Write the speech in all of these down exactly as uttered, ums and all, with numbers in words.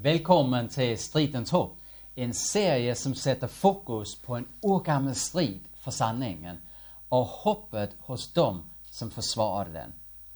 Velkommen til Stridens Håb, en serie som setter fokus på en urgammel strid for sanningen og håpet hos dem som forsvarer den.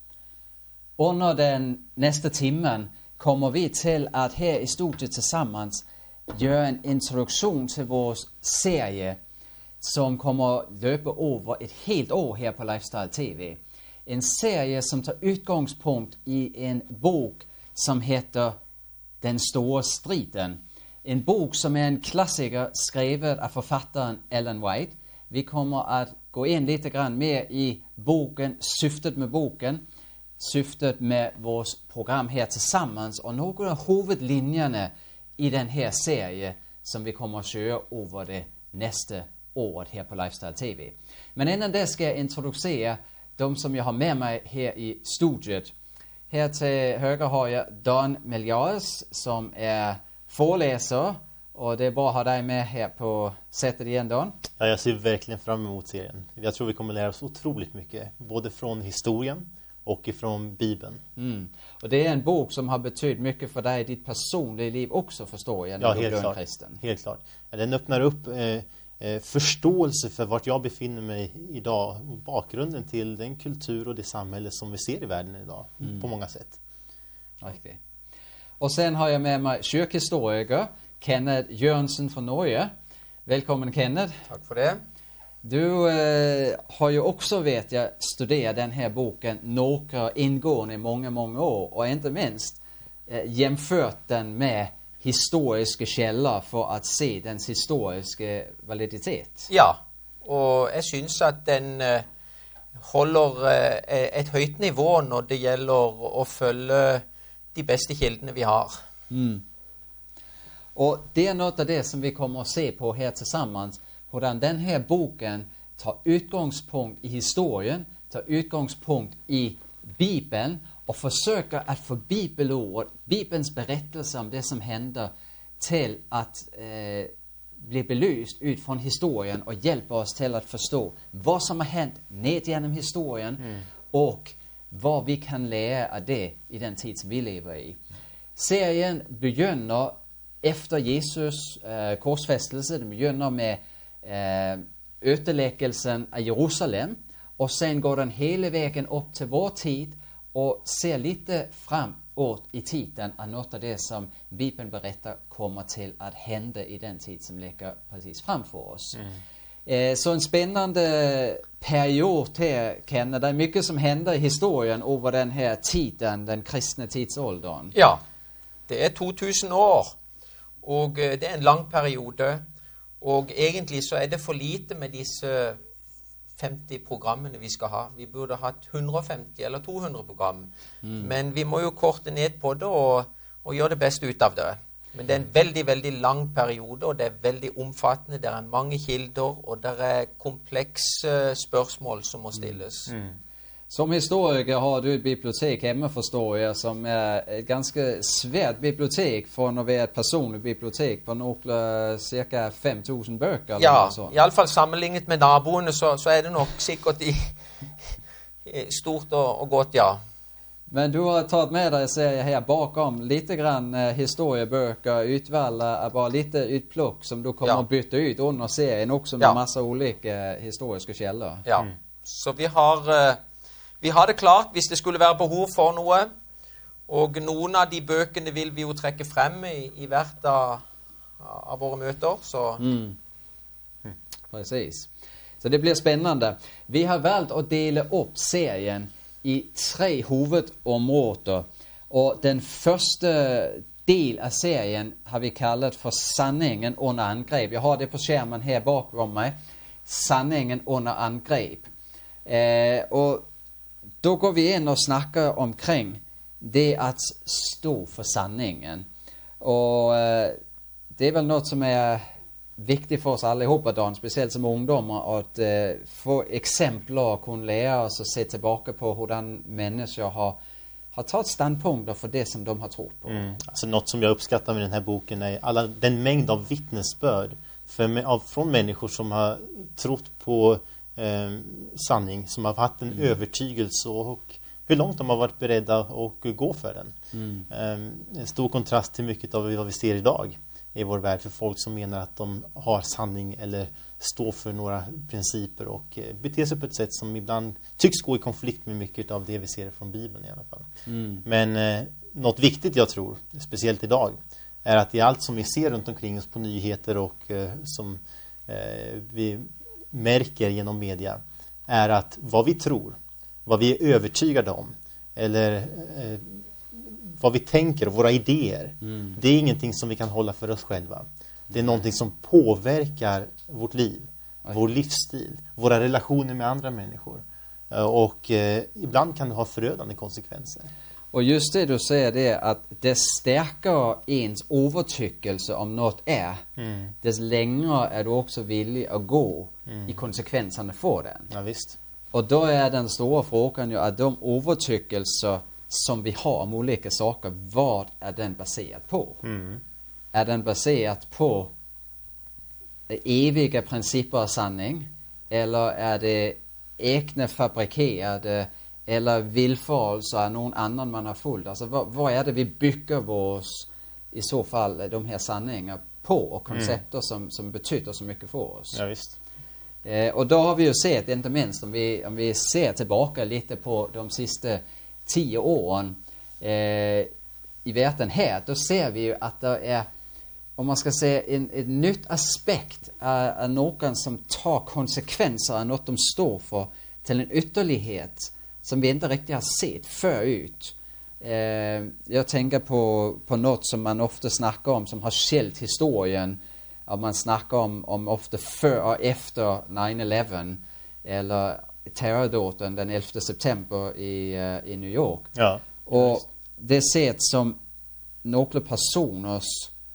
Under den næste timen kommer vi til at her i studiet tilsammens gjøre en introduktion til vores serie, som kommer løbe over et helt år her på Lifestyle T V. En serie som tager udgangspunkt i en bog, som heter Den store striden. En bog, som er en klassiker skrevet af forfatteren Ellen White. Vi kommer at gå ind lidt grann mere i bogen, syftet med bogen, syftet med vores program her tilsammens, og nogle af hovedlinjerne i den her serie, som vi kommer at søge over det næste år her på Lifestyle T V. Men inden der skal jeg introducere dem, som jeg har med mig her i studiet. Her til højre har jeg Don Melgares, som er forelæser, og det er bare at have dig med her på sættet igen, Don. Ja, jag ser verkligen fram emot serien. Jag tror vi kommer lära oss otroligt mycket, både från historien och ifrån Bibeln. Mm. Och det är en bok som har betytt mycket för dig i ditt personliga liv också, förstår jag, när ja, du helt blev klart. en kristen. Helt klart. Ja, den öppnar upp eh, eh, förståelse för vart jag befinner mig idag och bakgrunden till den kultur och det samhälle som vi ser i världen idag mm. på många sätt. Riktigt. Och sen har jag med mig kyrkhistoriker Kenneth Jørgensen fra Norge. Velkommen, Kenneth. Takk for det. Du eh, har ju också, vet jag, studerat den här boken några ingående i många, många år. Och inte minst eh, jämfört den med historiske källor för att se dens historiske validitet. Ja, og jeg synes at den uh, holder uh, et høyt nivå når det gjelder å følge de beste kildene vi har. Mm. Och det är något av det som vi kommer att se på här tillsammans. Hur den här boken tar utgångspunkt i historien, tar utgångspunkt i Bibeln och försöker att få bibelord, Bibelns berättelse om det som händer till att eh, bli belyst ut från historien och hjälpa oss till att förstå vad som har hänt ned genom historien mm. och vad vi kan lära av det i den tid som vi lever i. Serien begynder efter Jesus eh, korsfæstelse. Den begynder med eh, ødelæggelsen af Jerusalem, og sen går den hele vejen op til vor tid, og ser lidt frem i tiden af noget af det, som Bibelen beretter kommer til at hente i den tid, som ligger præcis frem for os. Mm. Eh, så en spændende periode her, Kenneth. Der er mycket, som henter i historien over den her tiden, den kristne tidsalderen. Ja, det er to tusen år. Og det er en lang periode, og egentlig så er det for lite med disse femti programmene vi skal ha. Vi burde ha et hundre og femti eller to hundre program, mm. men vi må jo korte ned på det og, og gjøre det bedste ut av det. Men det er en veldig, veldig lang periode, og det er veldig omfattende. Det er mange kilder, og det er komplekse spørsmål som må stilles. Mm. Mm. Som historiker har du et bibliotek hjemme, forstår jeg, som er et ganske svært bibliotek for at være et personligt bibliotek på nogle cirka fem tusind bøger. Ja, i alle fall sammenlignet med naboene, så, så er det nok sikkert i, i stort og, og godt, ja. Men du har taget med dig, ser jeg her, bakom lite grann uh, historiebøger, utvalg af bare lite utpluk, som du kommer ja. at bytte ut under serien, også med ja. masser af olika uh, historiske källor. Ja, mm. så vi har... Uh, Vi har det klart hvis det skulle være behov for noe, og noen av de bøkene vil vi jo trekke frem i, i hvert av, av våre møter. Så. Mm. Mm. Precis. Så det blir spændende. Vi har valgt at dele op serien i tre hovedområder, og den første del af serien har vi kaldet for Sanningen under angreb. Jeg har det på skærmen her bakom mig. Sanningen under angreb. Eh, og Da går vi ind og snakker omkring det at stå for sanningen. Og øh, det er vel noget, som er vigtigt for os alle ihop, Don, specielt som ungdommer, at øh, få eksempler og kunne lære os at se tilbage på, hvordan mennesker har, har taget standpunkter for det, som de har troet på. Mm. Alltså något som jag uppskattar med den här boken är alla, den mängd av vittnesbörd för, av, från människor som har trott på Eh, sanning, som har haft en mm. övertygelse och hur långt de har varit beredda att gå för den. Mm. Eh, en stor kontrast till mycket av vad vi ser idag i vår värld, för folk som menar att de har sanning eller står för några principer och eh, beter sig på ett sätt som ibland tycks gå i konflikt med mycket av det vi ser från Bibeln i alla fall. Mm. Men eh, något viktigt jag tror, speciellt idag, är att i allt som vi ser runt omkring oss på nyheter och eh, som eh, vi märker genom media, är att vad vi tror, vad vi är övertygade om eller eh, vad vi tänker och våra idéer, Mm. det är ingenting som vi kan hålla för oss själva. Det är någonting som påverkar vårt liv, Oj. vår livsstil, våra relationer med andra människor. Eh, och eh, ibland kan det ha förödande konsekvenser. Och just det du säger, det är att det stärker ens övertygelse om något är, Mm. dess längre är du också villig att gå i konsekvenserna för den. Ja, visst. Och då är den stora frågan ju att de övertygelser som vi har om olika saker, vad är den baserad på? Mm. Är den baserad på eviga principer och sanning? Eller är det egna fabrikerade eller villfarelser av någon annan man har följt? Alltså vad, vad är det vi bygger vårs, i så fall, de här sanningar på och koncepter mm. som, som betyder så mycket för oss? Ja, visst. Eh, och då har vi ju sett, inte minst om vi, om vi ser tillbaka lite på de sista tio åren eh, i världen här, då ser vi ju att det är, om man ska säga, en, en nytt aspekt är, är någon som tar konsekvenser av något de står för till en ytterlighet som vi inte riktigt har sett förut. Eh, jag tänker på, på något som man ofta snackar om, som har skällt historien. Ja, man snackar om, om ofta före och efter nine eleven eller terrordåden den elfte september i, uh, i New York. Ja. Och det sätt som några personers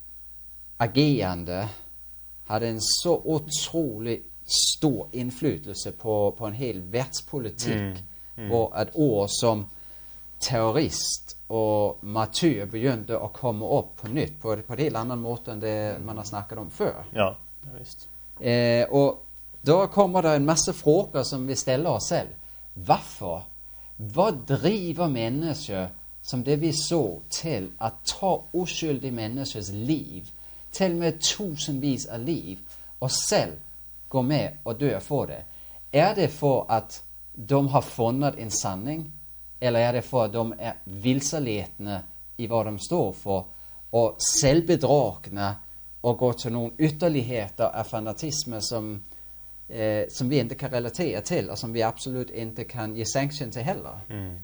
agerande hade en så otroligt stor inflytelse på, på en hel världspolitik. Mm. Mm. Och att ord som terrorist och martyr begynte att komma upp på nytt på, på ett helt annan måte än det man har snackat om förr. Ja, ja visst. Eh, och då kommer det en massa frågor som vi ställer oss själv. Varför? Vad driver människor som det vi såg till att ta oskyldiga människors liv, till med tusenvis av liv, och själv gå med och dö för det? Är det för att de har funnit en sanning? Eller är det för att de är vilseledna i vad de står för och självbedragna och går till någon ytterligheter av fanatism som, eh, som vi inte kan relatera till och som vi absolut inte kan ge sanction till heller. Mm.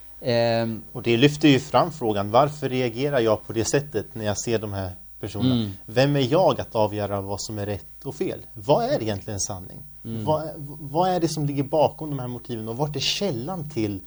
Eh, Och det lyfter ju fram frågan, varför reagerar jag på det sättet när jag ser de här personerna? Mm. Vem är jag att avgöra vad som är rätt och fel? Vad är egentligen sanning? Mm. Vad, vad är det som ligger bakom de här motiven och vart är källan till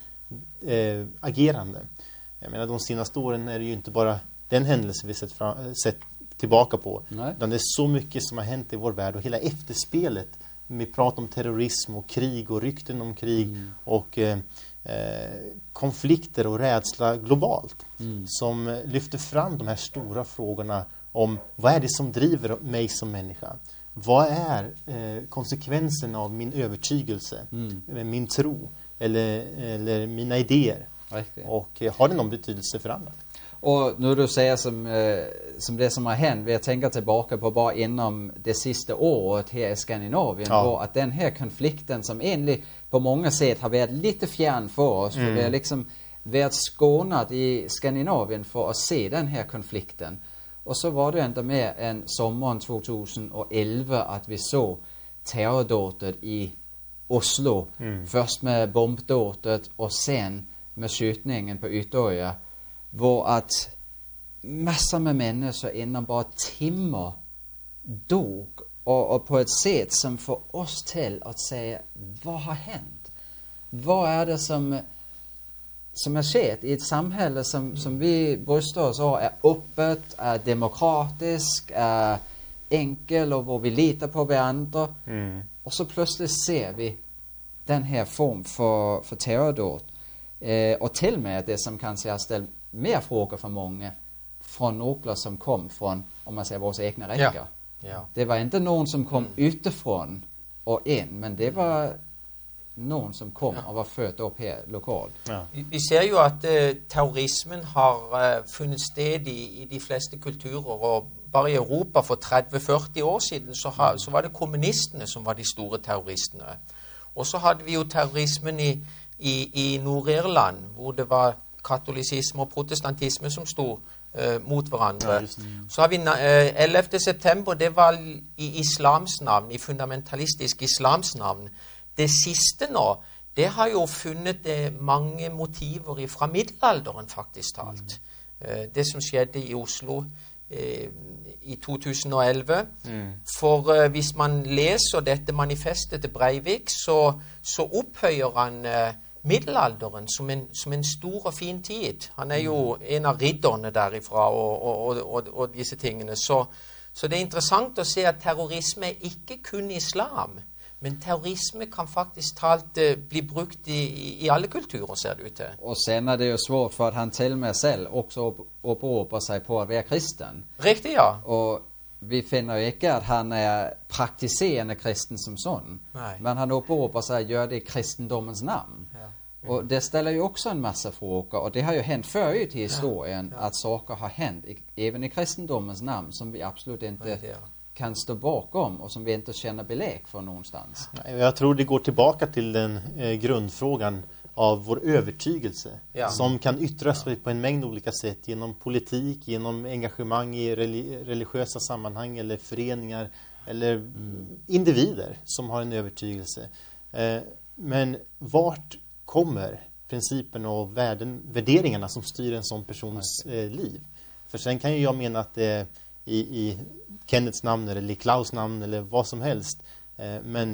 eh, agerande? Jag menar, de senaste åren är det ju inte bara den händelse vi sett, fram, sett tillbaka på. Nej. Utan det är så mycket som har hänt i vår värld och hela efterspelet med prat om terrorism och krig och rykten om krig Mm. och eh, eh, konflikter och rädsla globalt Mm. som lyfter fram de här stora frågorna om vad är det som driver mig som människa? Vad är eh, konsekvensen av min övertygelse, Mm. min tro eller, eller mina idéer? Riktigt. Och eh, har det någon betydelse för andra? Och nu du säger som, eh, som det som har hänt, jag tänker tillbaka på bara inom det sista året här i Skandinavien, Ja. var att den här konflikten som egentligen på många sätt har varit lite fjärn för oss, för Mm. vi har liksom varit skånat i Skandinavien för att se den här konflikten. Och så var det inte mer än sommaren tjugoelva att vi såg terrordådet i Oslo. Mm. Först med bombdådet och sen med skjutningen på Utøya. Var att massor med människor inom bara timmar dog. Och, och på ett sätt som får oss till att säga, vad har hänt? Vad är det som som har skett i ett samhälle som, som vi bröstar oss av är öppet, är demokratiskt, är enkel och hvor vi litar på varandra. Mm. Och så plötsligt ser vi den här form för, för terrordåd. Eh, och till och med det som kanske har ställt mer frågor för många från några som kom från, om man säger, våra egna räcker. Ja. Ja. Det var inte någon som kom Mm. utifrån och in, men det var någon som kom och var född upp här lokalt. Ja. Vi, vi ser ju att eh, terrorismen har eh, funnits sted i, i de flesta kulturer, och bara i Europa för tretti til førti år sedan så, ha, så var det kommunisterna som var de stora terroristerna. Och så hade vi ju terrorismen i, i, i Nordirland, hvor det var katolicism och protestantism som stod eh, mot varandra. Ja, mm. Så har vi eh, elfte september, det var i islams namn, i fundamentalistisk islams namn. Det siste nå, det har jo funnet eh, mange motiver fra middelalderen, faktisk talt. Mm. Eh, det som skjedde i Oslo eh, i to tusen og elleve. Mm. For eh, hvis man leser dette manifestet til Breivik, så, så opphøyer han eh, middelalderen som en, som en stor og fin tid. Han er jo en av ridderne derifra og, og, og, og disse tingene. Så, så det er interessant å se at terrorisme er ikke kun islam. Men terrorisme kan faktiskt talt uh, bli brukt i, i, i alla kulturer, ser det ut till. Och sen är det ju svårt för att han till och med själv också åberopar sig på att vara kristen. Riktigt, ja. Och vi finner ju inte att han är praktiserande kristen som sån. Nej. Men han åberopar sig att göra det i kristendomens namn. Ja. Mm. Och det ställer ju också en massa frågor. Och det har ju hänt förut i historien Ja. Ja. att saker har hänt i, även i kristendomens namn som vi absolut inte Riktigt, ja. kan stå bakom och som vi inte känner belägg för någonstans. Jag tror det går tillbaka till den eh, grundfrågan av vår övertygelse, Ja. som kan yttra sig på en mängd olika sätt, genom politik, genom engagemang i reli- religiösa sammanhang eller föreningar eller mm. individer som har en övertygelse. Eh, men vart kommer principen och värden, värderingarna som styr en sån persons eh, liv? För sen kan ju jag mena att det i, i Kenneths namn eller Klaus namn eller vad som helst. Eh, men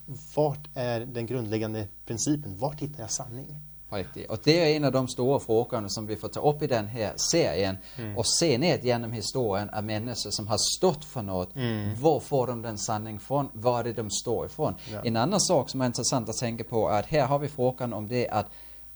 vart är den grundläggande principen? Vart hittar jag sanning? Riktigt. Och det är en av de stora frågorna som vi får ta upp i den här serien mm. och se ner genom historien av människor som har stått för något. Mm. Var får de den sanning från? Var är det de står ifrån? Ja. En annan sak som är intressant att tänka på är att här har vi frågan om det att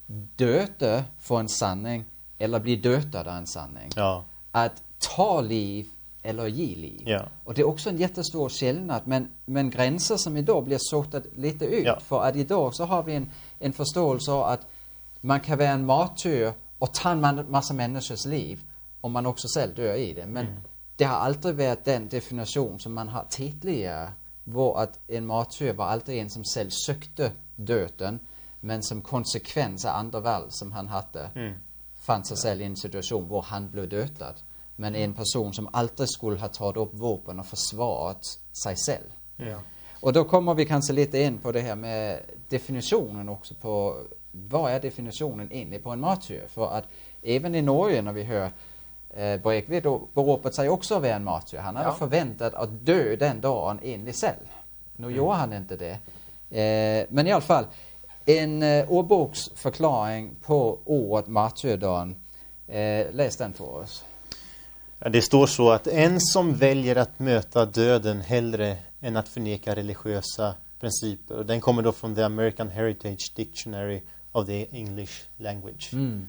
döda för en sanning eller bli dödad av en sanning. Ja. Att ta liv eller ge liv. Ja. Och det är också en jättestor skillnad, men, men gränser som idag blir sortat lite ut. Ja. För att idag så har vi en, en förståelse av att man kan vara en martyr och ta en massa människors liv om man också själv dör i det. Men mm. det har alltid varit den definition som man har tidigare, var att en martyr var alltid en som själv sökte döden, men som konsekvens av andra val som han hade mm. fann sig själv i en situation där han blev dödad. Men en person som alltid skulle ha tagit upp vapen och försvarat sig själv. Ja. Och då kommer vi kanske lite in på det här med definitionen också på vad är definitionen inne på en martyr? För att även i Norge när vi hör eh, Breivik då beropade sig också att vara en martyr. Han hade ja. förväntat att dö den dagen in i cell. Nu mm. gjorde han inte det. Eh, men i alla fall en eh, ordboksförklaring på ordet martyrdagen. Eh, läs den för oss. Ja, det står så att en som väljer att möta döden hellre än att förneka religiösa principer. Och den kommer då från The American Heritage Dictionary of the English Language. Mm.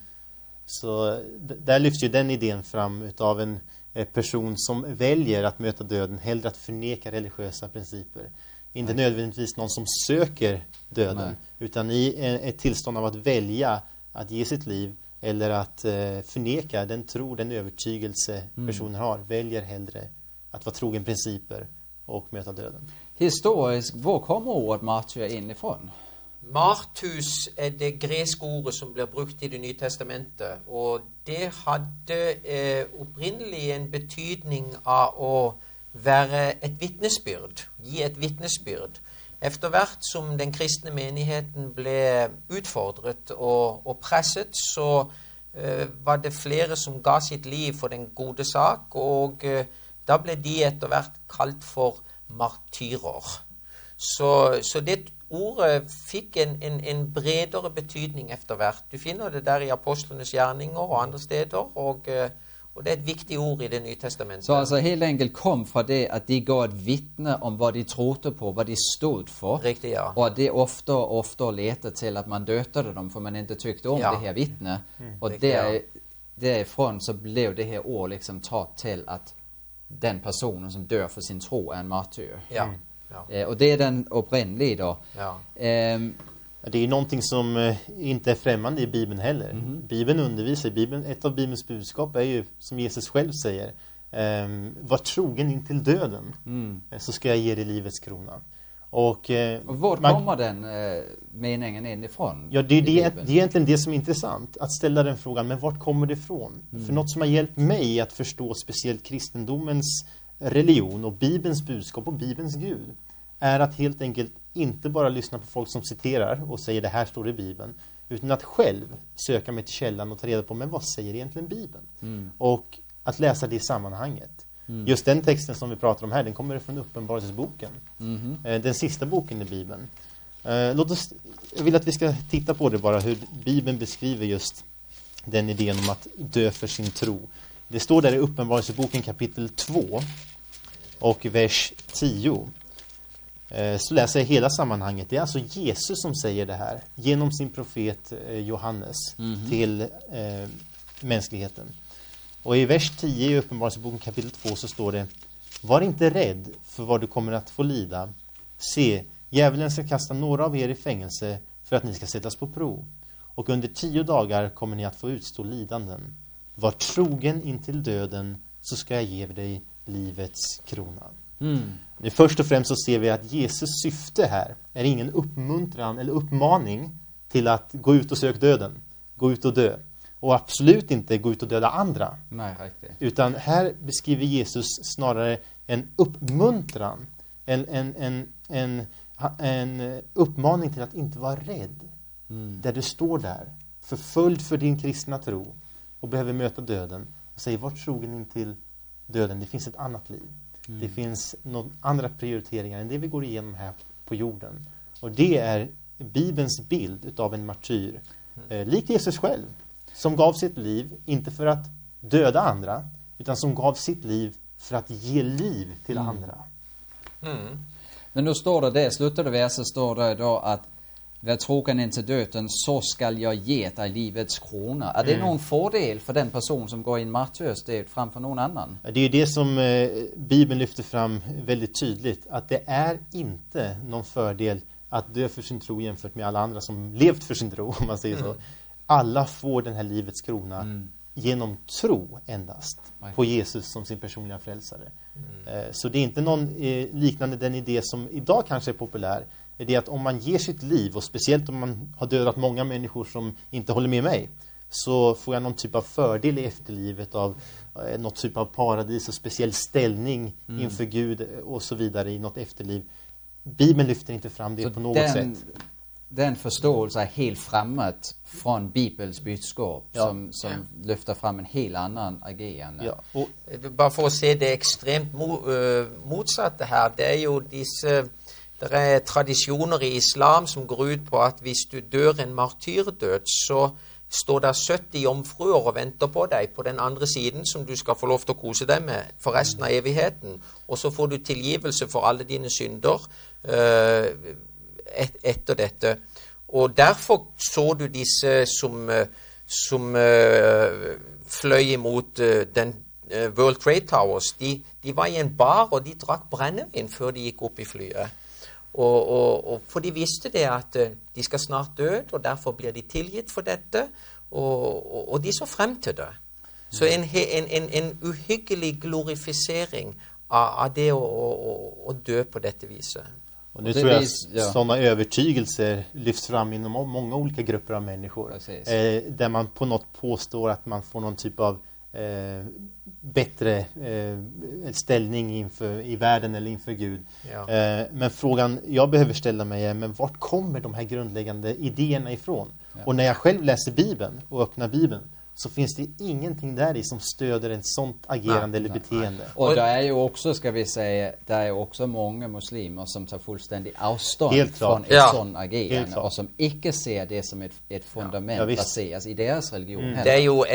Så d- där lyfts ju den idén fram utav en eh, person som väljer att möta döden hellre att förneka religiösa principer. Inte Nej. nödvändigtvis någon som söker döden. Nej. Utan i en, ett tillstånd av att välja att ge sitt liv eller att eh, förneka den tro, den övertygelse mm. personen har, väljer hellre att vara trogen principer och möta döden. Historiskt, var kommer ordet martyr inifrån? Martus är det grekiska ordet som blir brukt i det nya testamentet, och det hade eh, upprinneligen en betydning av att vara ett vittnesbyrd, ge ett vittnesbyrd. Efterhvert som den kristna menigheten blev utfordret och, och presset, så eh, var det flera som gav sitt liv för den gode sak, och eh, då blev de efterhvert kallt för martyrer. Så, så det ordet fick en, en, en bredare betydning efterhvert. Du finner det där i apostlarnas gärningar och andra steder, och eh, Och det är ett viktigt ord i det nya testamentet. Så alltså helt enkelt kom från det att de gav ett vittne om vad de trodde på, vad de stod för. Riktigt, ja. Och det ofta ofta ledde till att man dödade dem för man inte tyckte om ja. det här vittne. Mm. Och Riktigt, där, ja. därifrån så blev det här ord liksom taget till att den personen som dör för sin tro är en martyr. Ja. Mm. Ja. Eh, och det är den upprinnliga då. Ja. Eh, Det är någonting som eh, inte är främmande i Bibeln heller. Mm. Bibeln undervisar, Bibeln, ett av Bibelns budskap är ju, som Jesus själv säger, eh, var trogen in till döden, mm. så ska jag ge dig livets krona. Och, eh, och var man, kommer den eh, meningen inifrån? Ja, det är, det, det är egentligen det som är intressant, att ställa den frågan, men vart kommer det ifrån? Mm. För något som har hjälpt mig att förstå speciellt kristendomens religion och Bibelns budskap och Bibelns Gud är att helt enkelt inte bara lyssna på folk som citerar och säger det här står i Bibeln, utan att själv söka mig till källan och ta reda på, men vad säger egentligen Bibeln? Mm. Och att läsa det i sammanhanget. Mm. Just den texten som vi pratar om här, den kommer från Uppenbarelseboken. Mm. Den sista boken i Bibeln. Låt oss, jag vill att vi ska titta på det bara, hur Bibeln beskriver just den idén om att dö för sin tro. Det står där i Uppenbarelseboken kapitel två och vers tio. Så läser jag hela sammanhanget. Det är alltså Jesus som säger det här genom sin profet Johannes mm. till eh, mänskligheten. Och i vers tio i Uppenbarelseboken kapitel två så står det: var inte rädd för vad du kommer att få lida. Se, djävulen ska kasta några av er i fängelse för att ni ska sättas på prov. Och under tio dagar kommer ni att få utstå lidanden. Var trogen intill döden, så ska jag ge dig livets krona. Mm. Nu först och främst så ser vi att Jesus syfte här är ingen uppmuntran eller uppmaning till att gå ut och söka döden. Gå ut och dö. Och absolut inte gå ut och döda andra. Nej, riktigt. Utan här beskriver Jesus snarare en uppmuntran. En, en, en, en, en uppmaning till att inte vara rädd. Mm. Där du står där, förföljd för din kristna tro och behöver möta döden. Och säger, var trogen in till döden. Det finns ett annat liv. Mm. Det finns några andra prioriteringar än det vi går igenom här på jorden. Och det är Bibelns bild utav en martyr. Mm. Eh, likt Jesus själv. Som gav sitt liv, inte för att döda andra, utan som gav sitt liv för att ge liv till mm. andra. Mm. Men då står det där, slutet av versen står det då att var trogen in till döden, så skall jag ge dig livets krona. Är det mm. någon fördel för den person som går in martyrstöd framför någon annan? Det är det som eh, Bibeln lyfter fram väldigt tydligt. Att det är inte någon fördel att dö för sin tro jämfört med alla andra som levt för sin tro, om man säger så. Mm. Alla får den här livets krona mm. genom tro endast right. på Jesus som sin personliga frälsare. Mm. Så det är inte någon eh, liknande den idé som idag kanske är populär. Är det att om man ger sitt liv, och speciellt om man har dödat många människor som inte håller med mig, så får jag någon typ av fördel i efterlivet av eh, något typ av paradis och speciell ställning mm. inför Gud och så vidare i något efterliv. Bibeln lyfter inte fram det så på något den... sätt. Den förståelse är helt framåt från Bibelns budskap ja. som, som lyfter fram en helt annan agerande. Ja. Och, bara för att se det extremt mo, uh, motsatta här, det är ju dessa, det är traditioner i islam som går ut på att hvis du dör en martyrdöd så står där sjuttio jomfruer och väntar på dig på den andra sidan som du ska få lov att kose dig med för resten av evigheten. Och så får du tillgivelse för alla dina synder uh, Et, etter dette. Og derfor så du disse som, som uh, fløy imot uh, den uh, World Trade Towers. De, de var i en bar, og de drakk brennevin før de gikk opp i flyet. Og, og, og for de visste det at uh, de skal snart dø, og derfor blir de tilgitt for dette. Og, og, og de så frem til det. Så en, en, en, en uhyggelig glorifisering av, av det å, å, å dø på dette viset. Och nu tror jag vis, ja. sådana övertygelser lyfts fram inom många olika grupper av människor. Eh, där man på något påstår att man får någon typ av eh, bättre eh, ställning inför, i världen eller inför Gud. Ja. Eh, men frågan jag behöver ställa mig är, men vart kommer de här grundläggande idéerna ifrån? Ja. Och när jag själv läser Bibeln och öppnar Bibeln, så finns det ingenting där i som stöder ett sånt agerande nej, eller beteende. Nej. Och det är ju också, ska vi säga, det är också många muslimer som tar fullständigt avstånd från ett ja. sånt agerande och som inte ser det som ett, ett fundament ja. ja, baseras i deras religion. Mm. Det är ju ett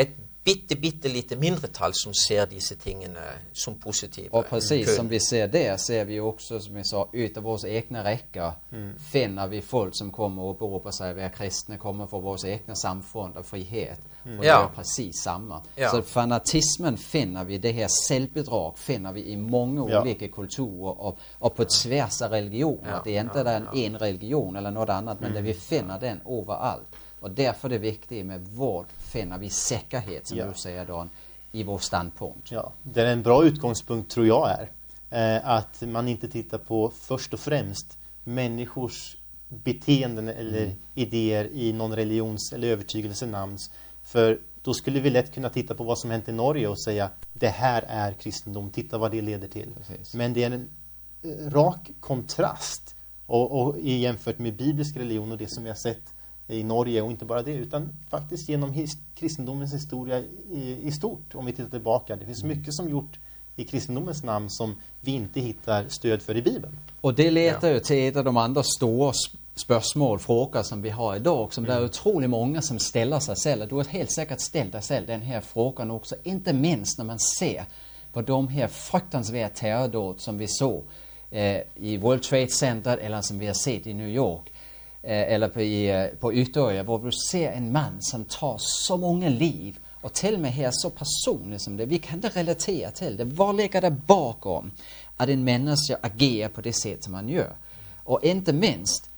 bitte, bitte lite mindretal som ser dessa tingen som positiva. Och precis som vi ser där ser vi också, som vi sa, utav våra egna räcker mm. finner vi folk som kommer och åberopar sig vara kristna, kommer från våra egna samfund och frihet. Mm. Och det ja. är precis samma. Ja. Så fanatismen finner vi, det här självbedrag finner vi i många ja. olika kulturer och, och på tvärs av religioner. Ja. Det är inte ja. en, ja. en religion eller något annat, men mm. det vi finner den överallt. Och därför är det viktigt med vad finner vi säkerhet, som ja. du säger Dan, i vår standpunkt. Ja, det är en bra utgångspunkt tror jag är eh, att man inte tittar på först och främst människors beteenden eller mm. idéer i någon religions eller övertygelse namns. För då skulle vi lätt kunna titta på vad som hänt i Norge och säga det här är kristendom, titta vad det leder till. Precis. Men det är en eh, rak kontrast och, och jämfört med biblisk religion och det som vi har sett i Norge, och inte bara det utan faktiskt genom his- kristendomens historia i, i stort, om vi tittar tillbaka. Det finns mycket som gjort i kristendomens namn som vi inte hittar stöd för i Bibeln. Och det letar ja. ju till ett av de andra stora spörsmål, frågor som vi har idag, som mm. det är otroligt många som ställer sig själv. Du har helt säkert ställt dig själv den här frågan också, inte minst när man ser på de här fruktansvärda terrordåd som vi såg eh, i World Trade Center eller som vi har sett i New York. Eller på, i, på Utøya, hvor du ser en man som tar så många liv och till och med här så personligt som det. Vi kan inte relatera till det. Vad ligger det bakom att en människa agerar på det sätt som man gör? Och inte minst,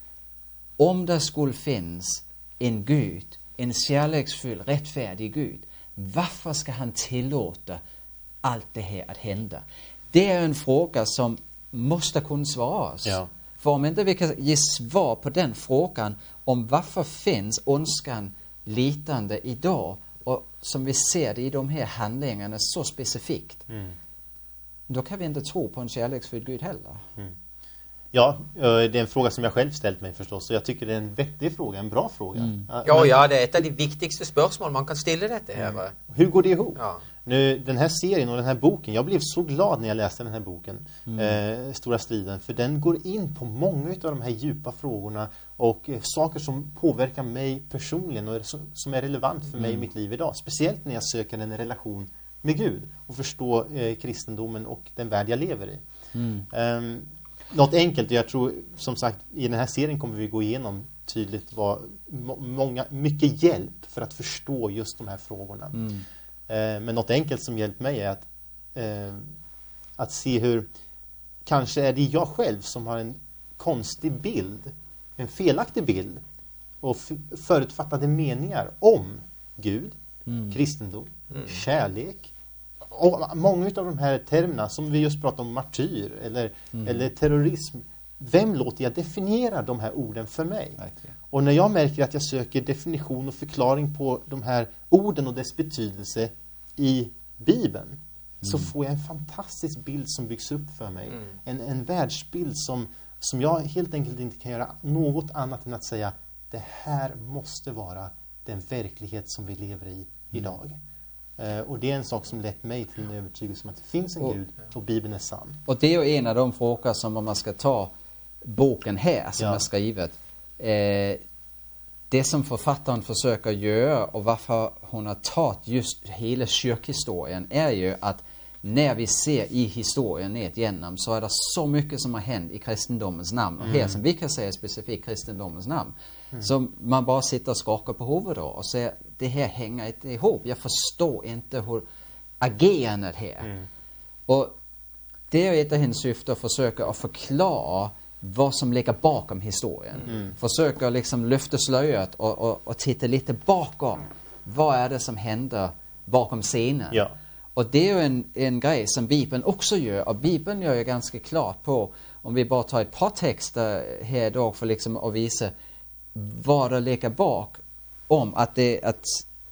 om det skulle finnas en Gud, en kärleksfull, rättfärdig Gud, varför ska han tillåta allt det här att hända? Det är en fråga som måste kunna svaras. Ja. För om inte vi kan ge svar på den frågan om varför finns önskan litande idag och som vi ser det i de här handlingarna så specifikt, mm. då kan vi inte tro på en kärleksfull Gud heller. Mm. Ja, det är en fråga som jag själv ställt mig förstås, så jag tycker det är en vettig fråga, en bra fråga. Mm. Ja, Men, ja, det är ett av de viktigaste spörsmål man kan ställa detta här. Mm. Hur går det ihop? Ja. Nu, den här serien och den här boken, jag blev så glad när jag läste den här boken, mm. eh, Stora striden, för den går in på många av de här djupa frågorna och eh, saker som påverkar mig personligen och som, som är relevant för mig mm. i mitt liv idag. Speciellt när jag söker en relation med Gud och förstå eh, kristendomen och den värld jag lever i. Mm. Um, Något enkelt, jag tror som sagt i den här serien kommer vi gå igenom tydligt vad må, många, mycket hjälp för att förstå just de här frågorna. Mm. Eh, men något enkelt som hjälpt mig är att, eh, att se hur kanske är det jag själv som har en konstig bild, en felaktig bild och f- förutfattade meningar om Gud, mm. kristendom, mm. kärlek. Och många av de här termerna som vi just pratade om, martyr eller, mm. eller terrorism, vem låter jag definiera de här orden för mig? Okay. Och när jag märker att jag söker definition och förklaring på de här orden och dess betydelse i Bibeln, mm. så får jag en fantastisk bild som byggs upp för mig. Mm. En, en världsbild som, som jag helt enkelt inte kan göra något annat än att säga, det här måste vara den verklighet som vi lever i mm. idag. Uh, och det är en sak som lett mig till en övertygelse om att det finns en och, Gud och Bibeln är sann. Och det är ju en av de frågor som, om man ska ta boken här som ja. jag skrivit, eh, det som författaren försöker göra och varför hon har tagit just hela kyrkhistorien är ju att när vi ser i historien ner igenom så är det så mycket som har hänt i kristendomens namn. Och mm. här som vi kan säga specifikt kristendomens namn. Mm. Så man bara sitter och skakar på huvudet då och säger, det här hänger inte ihop. Jag förstår inte hur agerandet här. Mm. Och det är ett av hennes syfte att försöka att förklara vad som ligger bakom historien. Mm. Försöka liksom lyfta slöjat och, och, och titta lite bakom. Vad är det som händer bakom scenen? Ja. Och det är ju en, en grej som Bibeln också gör. Och Bibeln gör ju ganska klart på, om vi bara tar ett par texter här idag för liksom att visa vad det ligger bak om att, det, att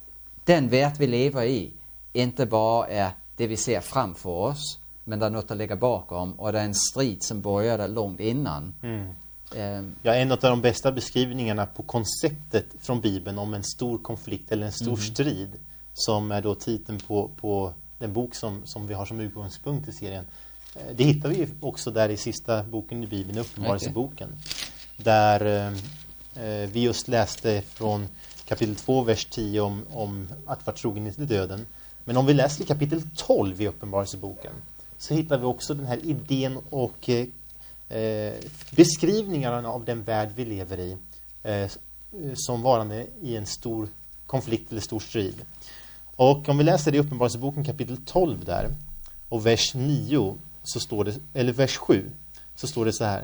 den värld vi lever i inte bara är det vi ser framför oss, men det är något att ligga bakom och det är en strid som började långt innan. Mm. Um, ja, en av de bästa beskrivningarna på konceptet från Bibeln om en stor konflikt eller en stor mm. strid, som är då titeln på, på den bok som, som vi har som utgångspunkt i serien. Det hittar vi också där i sista boken i Bibeln, Uppenbarelseboken. Okay. Där eh, vi just läste från kapitel två, vers tio om, om att vara trogen i döden. Men om vi läser i kapitel tolv i Uppenbarelseboken så hittar vi också den här idén och eh, beskrivningarna av den värld vi lever i eh, som varande i en stor konflikt eller stor strid. Och om vi läser i Uppenbarelseboken kapitel tolv där och vers nio så står det, eller vers sju så står det så här: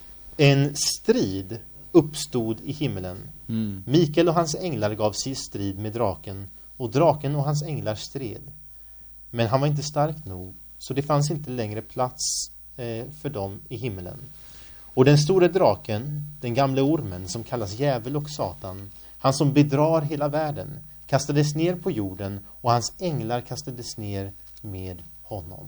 en strid uppstod i himlen. Mm. Mikael och hans änglar gav sig i strid med draken, och draken och hans änglar stred. Men han var inte stark nog, så det fanns inte längre plats eh, för dem i himlen. Och den store draken, den gamla ormen som kallas djävul och Satan, han som bedrar hela världen, kastades ner på jorden, och hans änglar kastades ner med honom.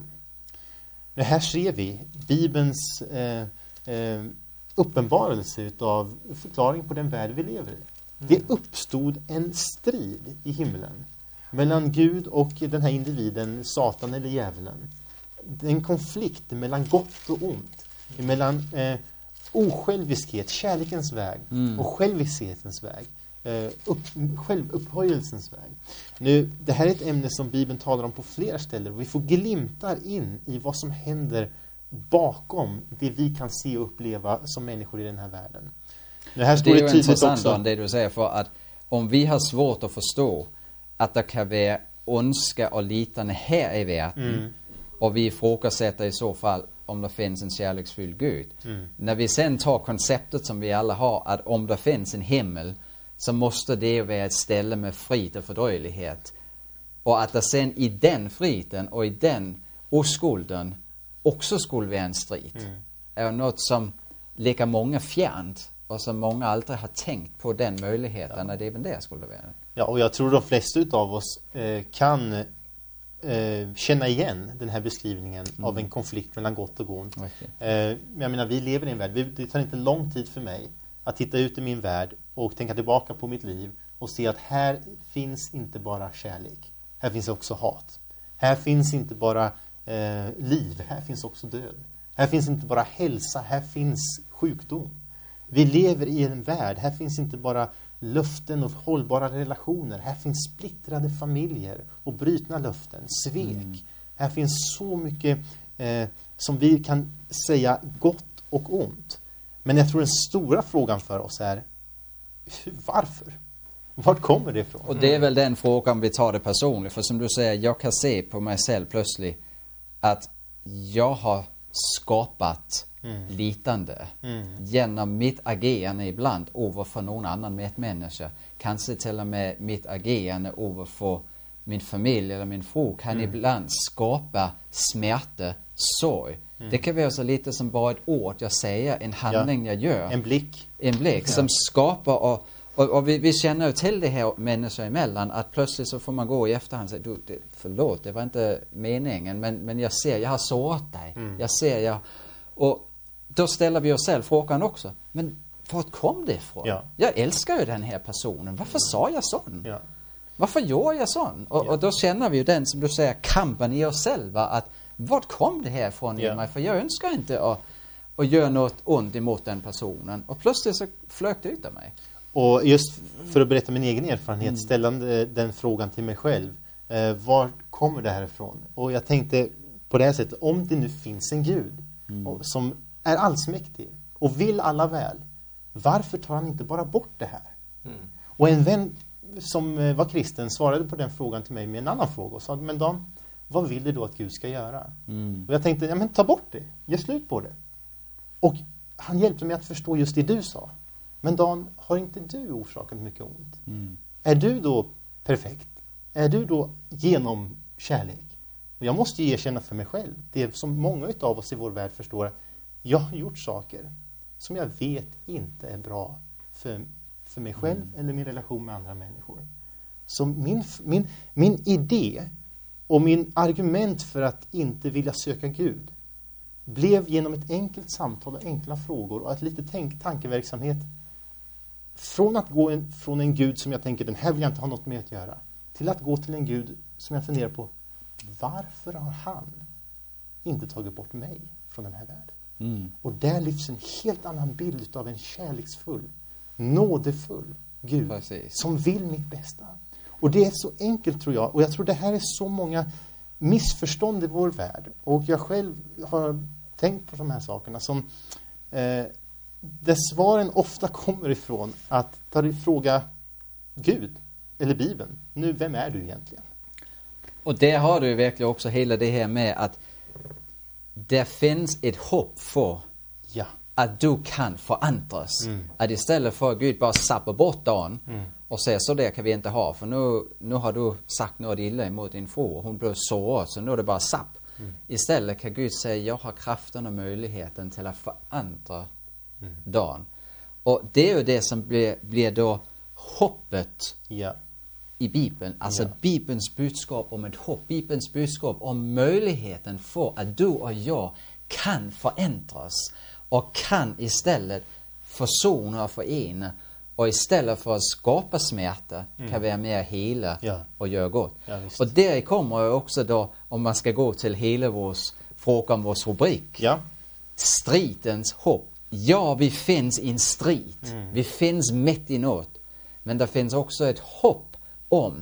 Nu här ser vi Bibelns eh, eh, uppenbarelse utav förklaring på den värld vi lever i. Mm. Det uppstod en strid i himlen mellan Gud och den här individen, Satan eller djävulen. En konflikt mellan gott och ont, mellan eh, osjälviskhet, kärlekens väg, mm. och själviskhetens väg, eh, upp, självupphöjelsens väg. Nu, det här är ett ämne som Bibeln talar om på flera ställen, och vi får glimtar in i vad som händer bakom det vi kan se och uppleva som människor i den här världen. Nu här står det är det ju intressant också, det du säger, för att om vi har svårt att förstå att det kan vara ondska och liknande här i världen, mm. och vi ifrågasätter i så fall om det finns en kärleksfull Gud. Mm. När vi sen tar konceptet som vi alla har, att om det finns en himmel så måste det vara ett ställe med frid och fördröjlighet. Och att det sen i den friden och i den oskulden också skulle vara en strid. Mm. Är något som ligger många fjärnt och som många aldrig har tänkt på den möjligheten, ja. När det även det skulle vara. Ja, och jag tror de flesta av oss eh, kan eh, känna igen den här beskrivningen mm. av en konflikt mellan gott och ont. Okay. Eh, jag menar, vi lever i en värld. Det tar inte lång tid för mig att titta ut i min värld och tänka tillbaka på mitt liv och se att här finns inte bara kärlek. Här finns också hat. Här finns inte bara eh, liv. Här finns också död. Här finns inte bara hälsa. Här finns sjukdom. Vi lever i en värld. Här finns inte bara löften och hållbara relationer. Här finns splittrade familjer och brytna löften, svek. Mm. Här finns så mycket eh, som vi kan säga gott och ont. Men jag tror den stora frågan för oss är varför? Vart kommer det ifrån? Och det är väl den frågan vi tar det personligt. För som du säger, jag kan se på mig själv plötsligt att jag har skapat mm. lidande mm. genom mitt agerande ibland överför någon annan medmänniska. Kanske till och med mitt agerande överför min familj eller min fru kan mm. ibland skapa smärta, sorg. Mm. Det kan vara så lite som bara ett ord jag säger, en handling ja. jag gör. En blick. En blick ja. som skapar och, och, och vi, vi känner ju till det här människor emellan, att plötsligt så får man gå i efterhand och säga, du, det, förlåt, det var inte meningen, men, men jag ser, jag har sårat dig. Mm. Jag ser, jag... Och då ställer vi oss själv frågan också, men vart kom det ifrån? Ja. Jag älskar ju den här personen, varför sa jag sån? Ja. Varför gör jag sån? Och, ja. och då känner vi ju den, som du säger, kampen i oss själva, att vart kom det här ifrån ja. i mig? För jag önskar inte att, att göra något ont emot den personen. Och plötsligt så flög det ut av mig. Och just för att berätta min egen erfarenhet, mm. ställande den frågan till mig själv. Eh, var kommer det här ifrån? Och jag tänkte på det här sättet, om det nu finns en Gud mm. och, som är allsmäktig och vill alla väl, varför tar han inte bara bort det här? Mm. Och en vän som var kristen svarade på den frågan till mig med en annan fråga och sa, men Dan, vad vill du då att Gud ska göra? Mm. Och jag tänkte, ja men ta bort det. Ge slut på det. Och han hjälpte mig att förstå just det du sa. Men Dan, har inte du orsakat mycket ont? Mm. Är du då perfekt? Är du då genom kärlek? Och jag måste ju erkänna för mig själv, det som många av oss i vår värld förstår, jag har gjort saker som jag vet inte är bra för, för mig själv mm. eller min relation med andra människor. Så min, min, min idé och min argument för att inte vilja söka Gud blev genom ett enkelt samtal och enkla frågor och ett lite tänk, tankeverksamhet från att gå en, från en Gud som jag tänker, den här vill jag inte ha något med att göra, till att gå till en Gud som jag funderar på, varför har han inte tagit bort mig från den här världen? Mm. Och där lyfts en helt annan bild av en kärleksfull, nådefull Gud Precis. som vill mitt bästa. Och det är så enkelt tror jag. Och jag tror det här är så många missförstånd i vår värld. Och jag själv har tänkt på de här sakerna som eh, där svaren ofta kommer ifrån att ta i fråga Gud eller Bibeln. Nu, vem är du egentligen? Och där har du verkligen också hela det här med att det finns ett hopp för Ja. att du kan förändras. Mm. Att istället för att Gud bara sappa bort dagen Mm. och säger så där kan vi inte ha. För nu, nu har du sagt något illa emot din fru och hon blev sårad så nu är det bara sapp. Mm. Istället kan Gud säga jag har kraften och möjligheten till att förändra Mm. dagen. Och det är ju det som blir, blir då hoppet Ja. i Bibeln. Alltså Ja. Bibelns budskap om ett hopp. Bibelns budskap om möjligheten för att du och jag kan förändras. Och kan istället försona och förena. Och istället för att skapa smärta Mm. kan vara mer hela Ja. och göra gott. Ja, visst. och där kommer ju också då, om man ska gå till hela vår fråga om vår rubrik. Ja. Stridens hopp. Ja, vi finns i en strid. Mm. Vi finns mitt i något. Men det finns också ett hopp om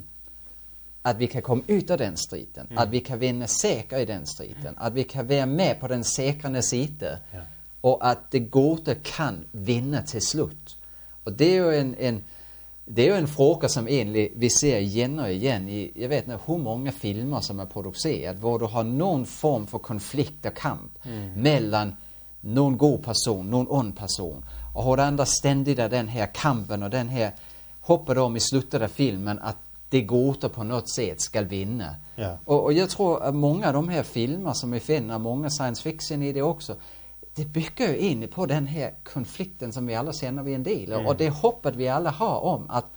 att vi kan komma ut av den striden. Mm. Att vi kan vinna säker i den striden. Att vi kan vara med på den säkrande sidan. Ja. Och att det goda kan vinna till slut. Och det är ju en, en, det är ju en fråga som egentligen vi ser igen och igen i, jag vet inte hur många filmer som är producerat. Var du har någon form för konflikt och kamp Mm. mellan någon god person, någon ond person. Och hur det andra ständigt är den här kampen och den här hoppar om i slutet av filmen att det goda på något sätt ska vinna. Ja. Och, och jag tror att många av de här filmer som vi finner, många science fiction i det också, det bygger ju in på den här konflikten som vi alla känner vi en del av. Mm. Och det hoppet vi alla har om att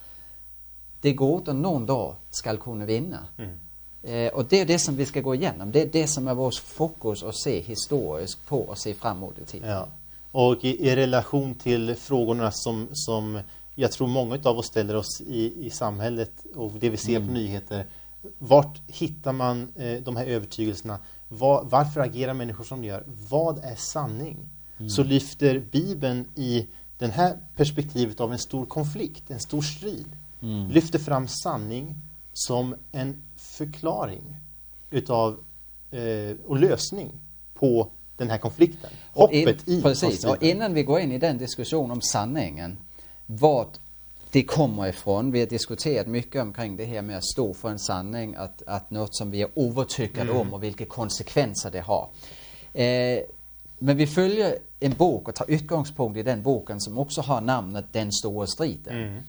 det goda någon dag ska kunna vinna. Mm. Eh, och det är det som vi ska gå igenom. Det är det som är vår fokus att se historiskt på och se framåt i tiden. Ja. Och i, i relation till frågorna som, som jag tror många av oss ställer oss i, i samhället och det vi ser Mm. på nyheter. Vart hittar man eh, de här övertygelserna? Var, varför agerar människor som de gör? Vad är sanning? Mm. Så lyfter Bibeln i den här perspektivet av en stor konflikt, en stor strid. Mm. Lyfter fram sanning som en förklaring utav eh, och lösning på den här konflikten. Och in, Hoppet i precis, konflikten. och innan vi går in i den diskussion om sanningen, vart det kommer ifrån. Vi har diskuterat mycket omkring det här med att stå för en sanning, att, att något som vi är övertygade Mm. om och vilka konsekvenser det har. Eh, men vi följer en bok och tar utgångspunkt i den boken som också har namnet Den stora striden. Mm.